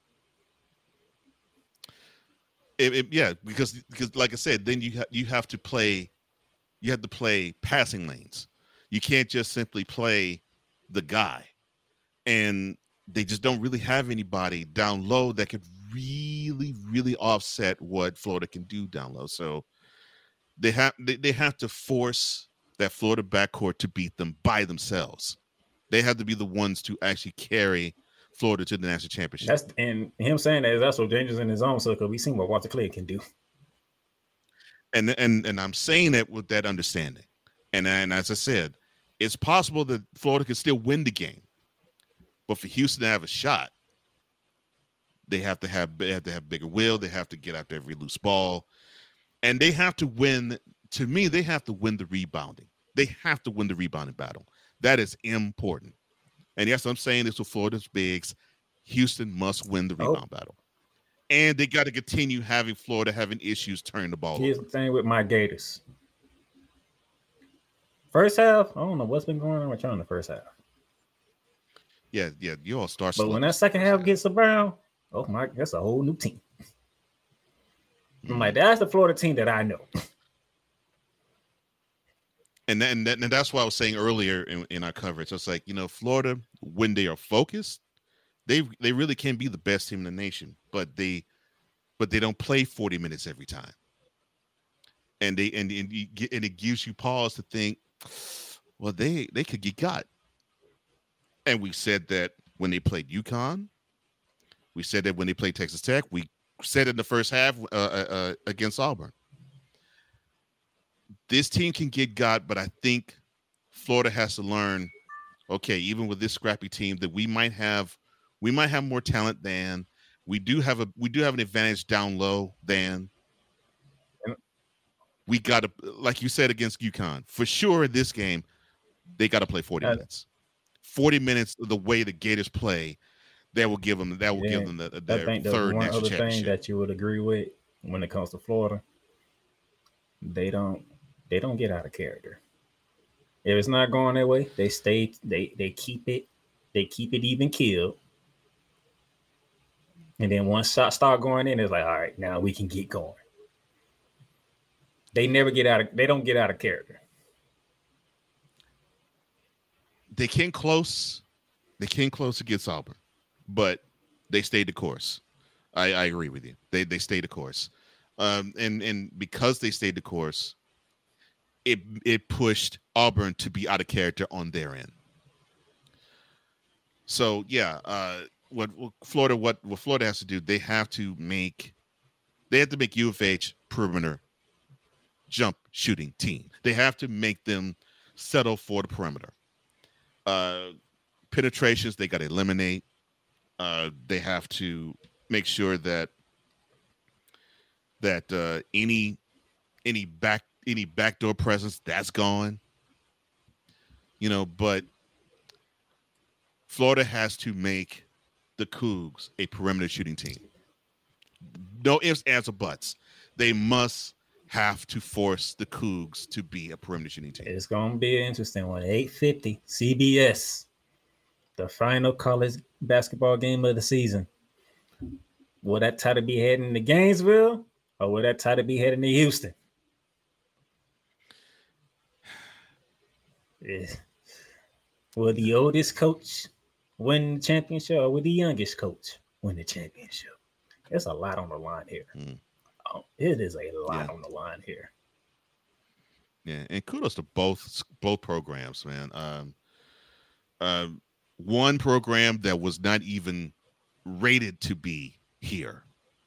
It, it- yeah, because because like I said, then you ha- you have to play, you have to play passing lanes. You can't just simply play the guy, and they just don't really have anybody down low that could really really offset what Florida can do down low. So they have they, they have to force that Florida backcourt to beat them by themselves. They have to be the ones to actually carry Florida to the national championship.
That's and him saying that is also dangerous in his own circle. We've seen what Walter Clegg can do.
And and and I'm saying that with that understanding. And, and as I said, it's possible that Florida can still win the game. But for Houston to have a shot, they have to have they have to have bigger will. They have to get after every loose ball. And they have to win. To me, they have to win the rebounding. They have to win the rebounding battle. That is important. And yes, I'm saying this with Florida's bigs. Houston must win the rebound oh. battle. And they got to continue having Florida having issues turning the ball
Here's
over.
the thing with my Gators. First half, I don't know what's been going on with y'all in the first half.
Yeah, yeah, you all start.
But when that second half gets around, oh my, that's a whole new team. Mm-hmm. I'm like, that's the Florida team that I know.
And then, and that's why I was saying earlier in, in our coverage, it's like, you know, Florida, when they are focused, they they really can be the best team in the nation, but they but they don't play forty minutes every time. And they and, and, you get, and it gives you pause to think, well, they they could get got. And we said that when they played UConn. We said that when they played Texas Tech. We said it in the first half uh, uh, against Auburn. This team can get got, but I think Florida has to learn, okay, even with this scrappy team, that we might have we might have more talent than we do have a we do have an advantage down low than we got to, like you said against UConn, for sure in this game, they got to play forty uh, minutes. forty minutes of the way the Gators play, that will give them that will
yeah,
give them the, their
I think
third
one
national
other
championship.
thing that you would agree with when it comes to Florida, they don't they don't get out of character. If it's not going their way, they stay they they keep it they keep it even killed. And then once shots start going in, it's like, all right, now we can get going. They never get out of they don't get out of character.
They came close. They came close against Auburn, but they stayed the course. I, I agree with you. They they stayed the course, um, and and because they stayed the course, it it pushed Auburn to be out of character on their end. So yeah, uh, what, what Florida what what Florida has to do, they have to make they have to make U F H perimeter jump shooting team. They have to make them settle for the perimeter. Uh, penetrations they got to eliminate. Uh, they have to make sure that that uh, any any back any backdoor presence that's gone. You know, but Florida has to make the Cougs a perimeter shooting team. No ifs, ands, or buts. They must have to force the Cougs to be a perimeter shooting team.
It's gonna be an interesting one. eight fifty C B S, the final college basketball game of the season. Will that title be heading to Gainesville, or will that title be heading to Houston? Yeah. Will the oldest coach win the championship, or will the youngest coach win the championship? There's a lot on the line here. Mm. Oh, it is a lot yeah. on the line here.
Yeah, and kudos to both both programs, man. Um, uh, one program that was not even rated to be here,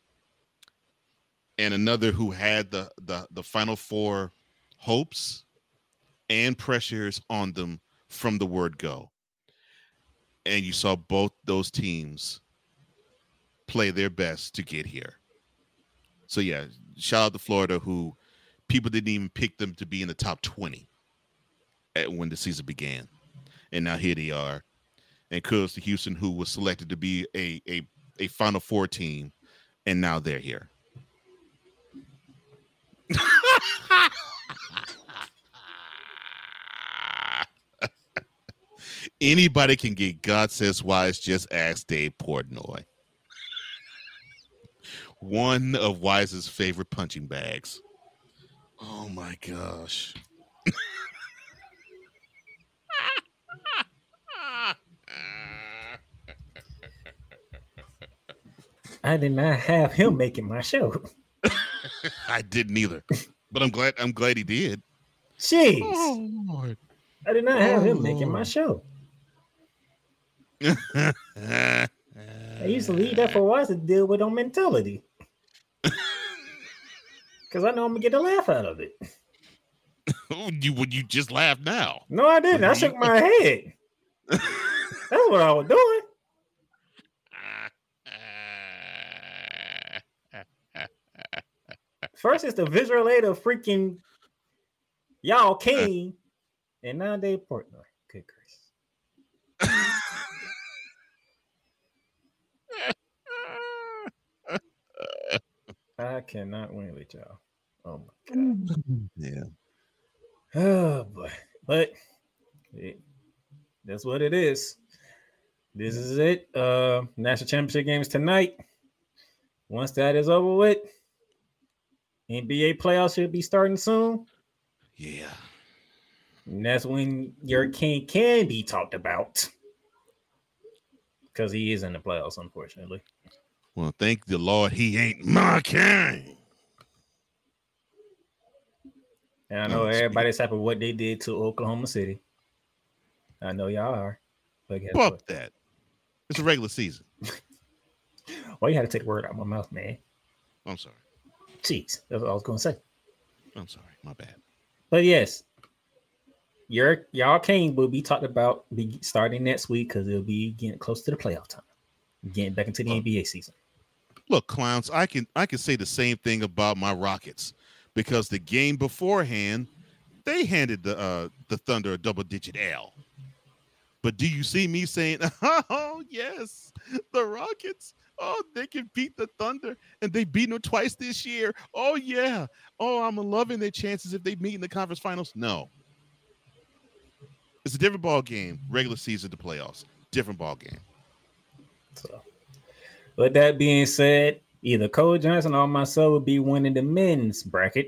and another who had the the the Final Four hopes and pressures on them from the word go. And you saw both those teams play their best to get here. So yeah, shout out to Florida, who people didn't even pick them to be in the top twenty at when the season began, and now here they are. And kudos to Houston, who was selected to be a a, a Final Four team, and now they're here. Anybody can get God Says Wise, just ask Dave Portnoy. One of Wise's favorite punching bags. Oh my gosh.
I did not have him making my show.
I didn't either. But I'm glad. I'm glad he did.
Jeez,
Oh Lord.
I did not have
Oh,
him making my
Lord.
show. I used to leave that for a while to deal with on mentality. Because I know I'm gonna get a laugh out of it.
you would you just laugh now?
No, I didn't. I shook my head. That's what I was doing. First, it's the visual aid of freaking y'all king, and now they Portnoy. Good grace. I cannot win with y'all. Oh my god.
Yeah.
Oh boy. But it, that's what it is. This is it. Uh national championship games tonight. Once that is over with, N B A playoffs should be starting soon.
Yeah.
And that's when your king can be talked about. Because he is in the playoffs, unfortunately.
Well, thank the Lord he ain't my king.
And I know
Oh,
everybody's happy with what they did to Oklahoma City. I know y'all are. But guess
Fuck
what?
that. It's a regular season.
Well, you had to take the word out of my mouth, man.
I'm sorry.
Jeez, that's what I was going to say.
I'm sorry. My bad.
But yes, your y'all king will be talked about be starting next week because it'll be getting close to the playoff time, getting back into the
Oh.
N B A season.
Look, clowns, I can I can say the same thing about my Rockets because the game beforehand, they handed the uh, the Thunder a double digit L. But do you see me saying, oh yes, the Rockets, oh, they can beat the Thunder and they beat them twice this year. Oh yeah. Oh, I'm loving their chances if they meet in the conference finals. No. It's a different ball game, regular season to playoffs. Different ball game.
So, with that being said, either Cole Johnson or myself will be winning the men's bracket.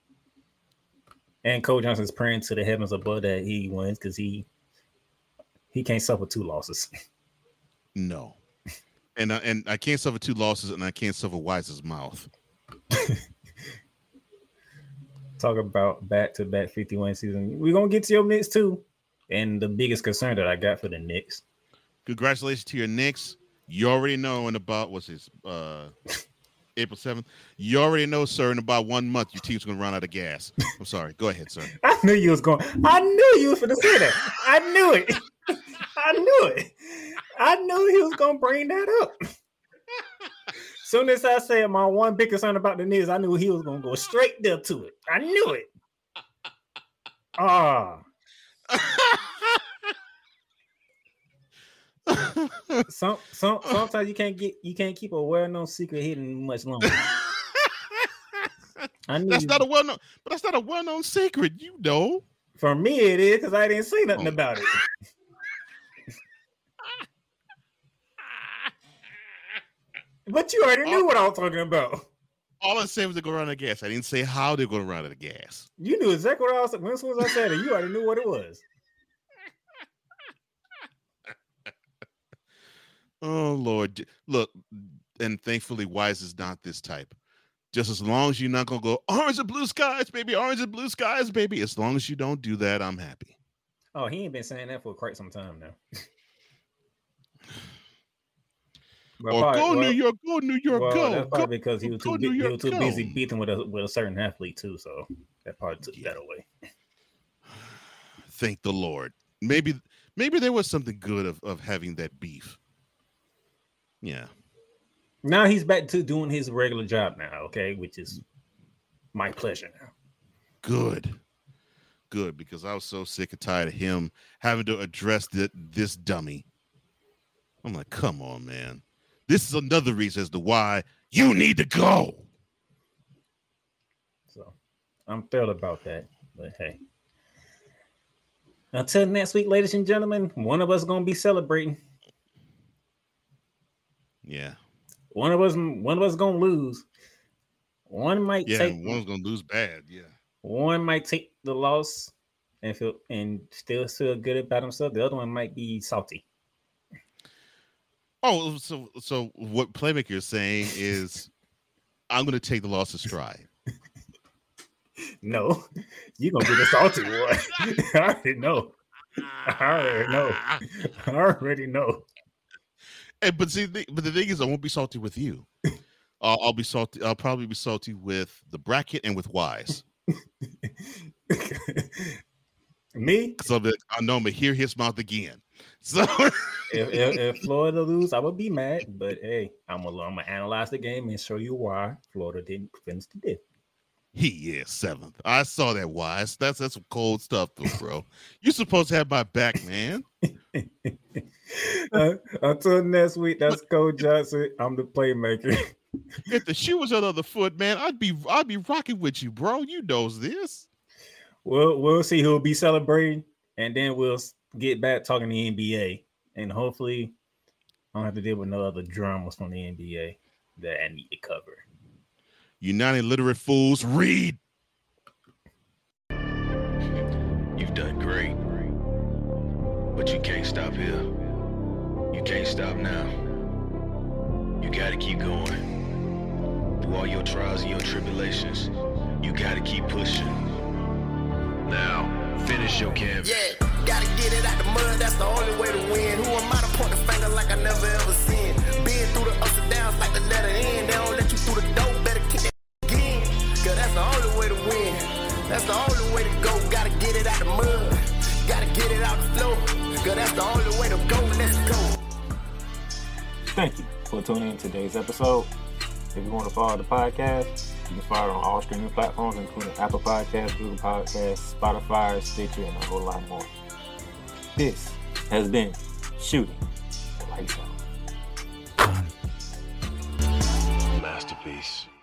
And Cole Johnson's praying to the heavens above that he wins because he he can't suffer two losses.
No. And I, and I can't suffer two losses and I can't suffer Wise's mouth.
Talk about back-to-back fifty-one season. We're going to get to your Knicks too. And the biggest concern that I got for the Knicks.
Congratulations to your Knicks. You already know in about, what's this, uh, April seventh? You already know, sir, in about one month, your team's going to run out of gas. I'm sorry. Go ahead, sir.
I knew you was going. I knew you was going to say that. I knew it. I knew it. I knew he was going to bring that up. Soon as I said my one big concern about the Knicks, I knew he was going to go straight there to it. I knew it. Ah. some, some, sometimes you can't get you can't keep a well-known secret hidden much longer. I knew
That's
you-
not a well-known, but that's not a well-known secret, you know.
For me, it is because I didn't say nothing
Oh.
about it. But you already knew what I was talking about.
All I said was they're going to run out of gas. I didn't say how they're going to run out of gas.
You knew exactly what I was saying. As soon as I said it, you already knew what it was.
Oh, Lord. Look, and thankfully, Wise is not this type. Just as long as you're not going to go, orange and blue skies, baby, orange and blue skies, baby. As long as you don't do that, I'm happy.
Oh, he ain't been saying that for quite some time now. But
Or
probably-
go
well-
New York, go New York,
well,
go.
That's
go.
probably because he was
go
too,
New
bu- he
York,
was too
go.
busy beating with a with a certain athlete too. So that probably took that away.
Thank the Lord. Maybe maybe there was something good of, of having that beef. Yeah.
Now he's back to doing his regular job now. Okay, which is my pleasure now.
Good. Good, because I was so sick and tired of him having to address the, this dummy. I'm like, come on, man. This is another reason as to why you need to go.
So I'm thrilled about that. But hey. Until next week, ladies and gentlemen, one of us is gonna be celebrating.
Yeah.
One of us, one of us gonna lose. One might
Yeah,
take
one's gonna lose bad. Yeah.
one might take the loss and feel and still feel good about himself. The other one might be salty.
Oh, so so what Playmaker is saying is I'm gonna take the loss of stride.
No, you gonna get a salty one. I already know. I already know. I already know.
And but see, the, but the thing is, I won't be salty with you. Uh, I'll be salty. I'll probably be salty with the bracket and with Wise.
Me?
So I know I'm gonna hear his mouth again. So
if, if, if Florida lose, I would be mad. But hey, I'm gonna, I'm gonna analyze the game and show you why Florida didn't finish the day.
He is seventh. I saw that, Wise. That's that's some cold stuff, though, bro. You're supposed to have my back, man.
uh, until next week, that's Coach Johnson. I'm the playmaker.
If the shoe was on the other foot, man, I'd be I'd be rocking with you, bro. You knows this.
We'll we'll see who'll be celebrating, and then we'll get back talking the N B A, and hopefully, I don't have to deal with no other dramas from the N B A that I need to cover.
United Literate Fools, read.
You've done great, but you can't stop here. You can't stop now. You got to keep going. Through all your trials and your tribulations, you got to keep pushing. Now, finish your canvas.
Yeah, gotta get it out the mud, that's the only way to win. Who am I to point the finger like I never ever seen? Been through the ups and downs like the letter N. They don't let you through the door, better kick that again. Cause that's the only way to win. That's the only way to go. Gotta get it out the mud. Gotta get it out the flow. Cause that's the only way to go. Let's go.
Thank you for tuning in to today's episode. If you want to follow the podcast, you can follow it on all streaming platforms, including Apple Podcasts, Google Podcasts, Spotify, Stitcher, and a whole lot more. This has been Shooting the Lights Out.
Masterpiece.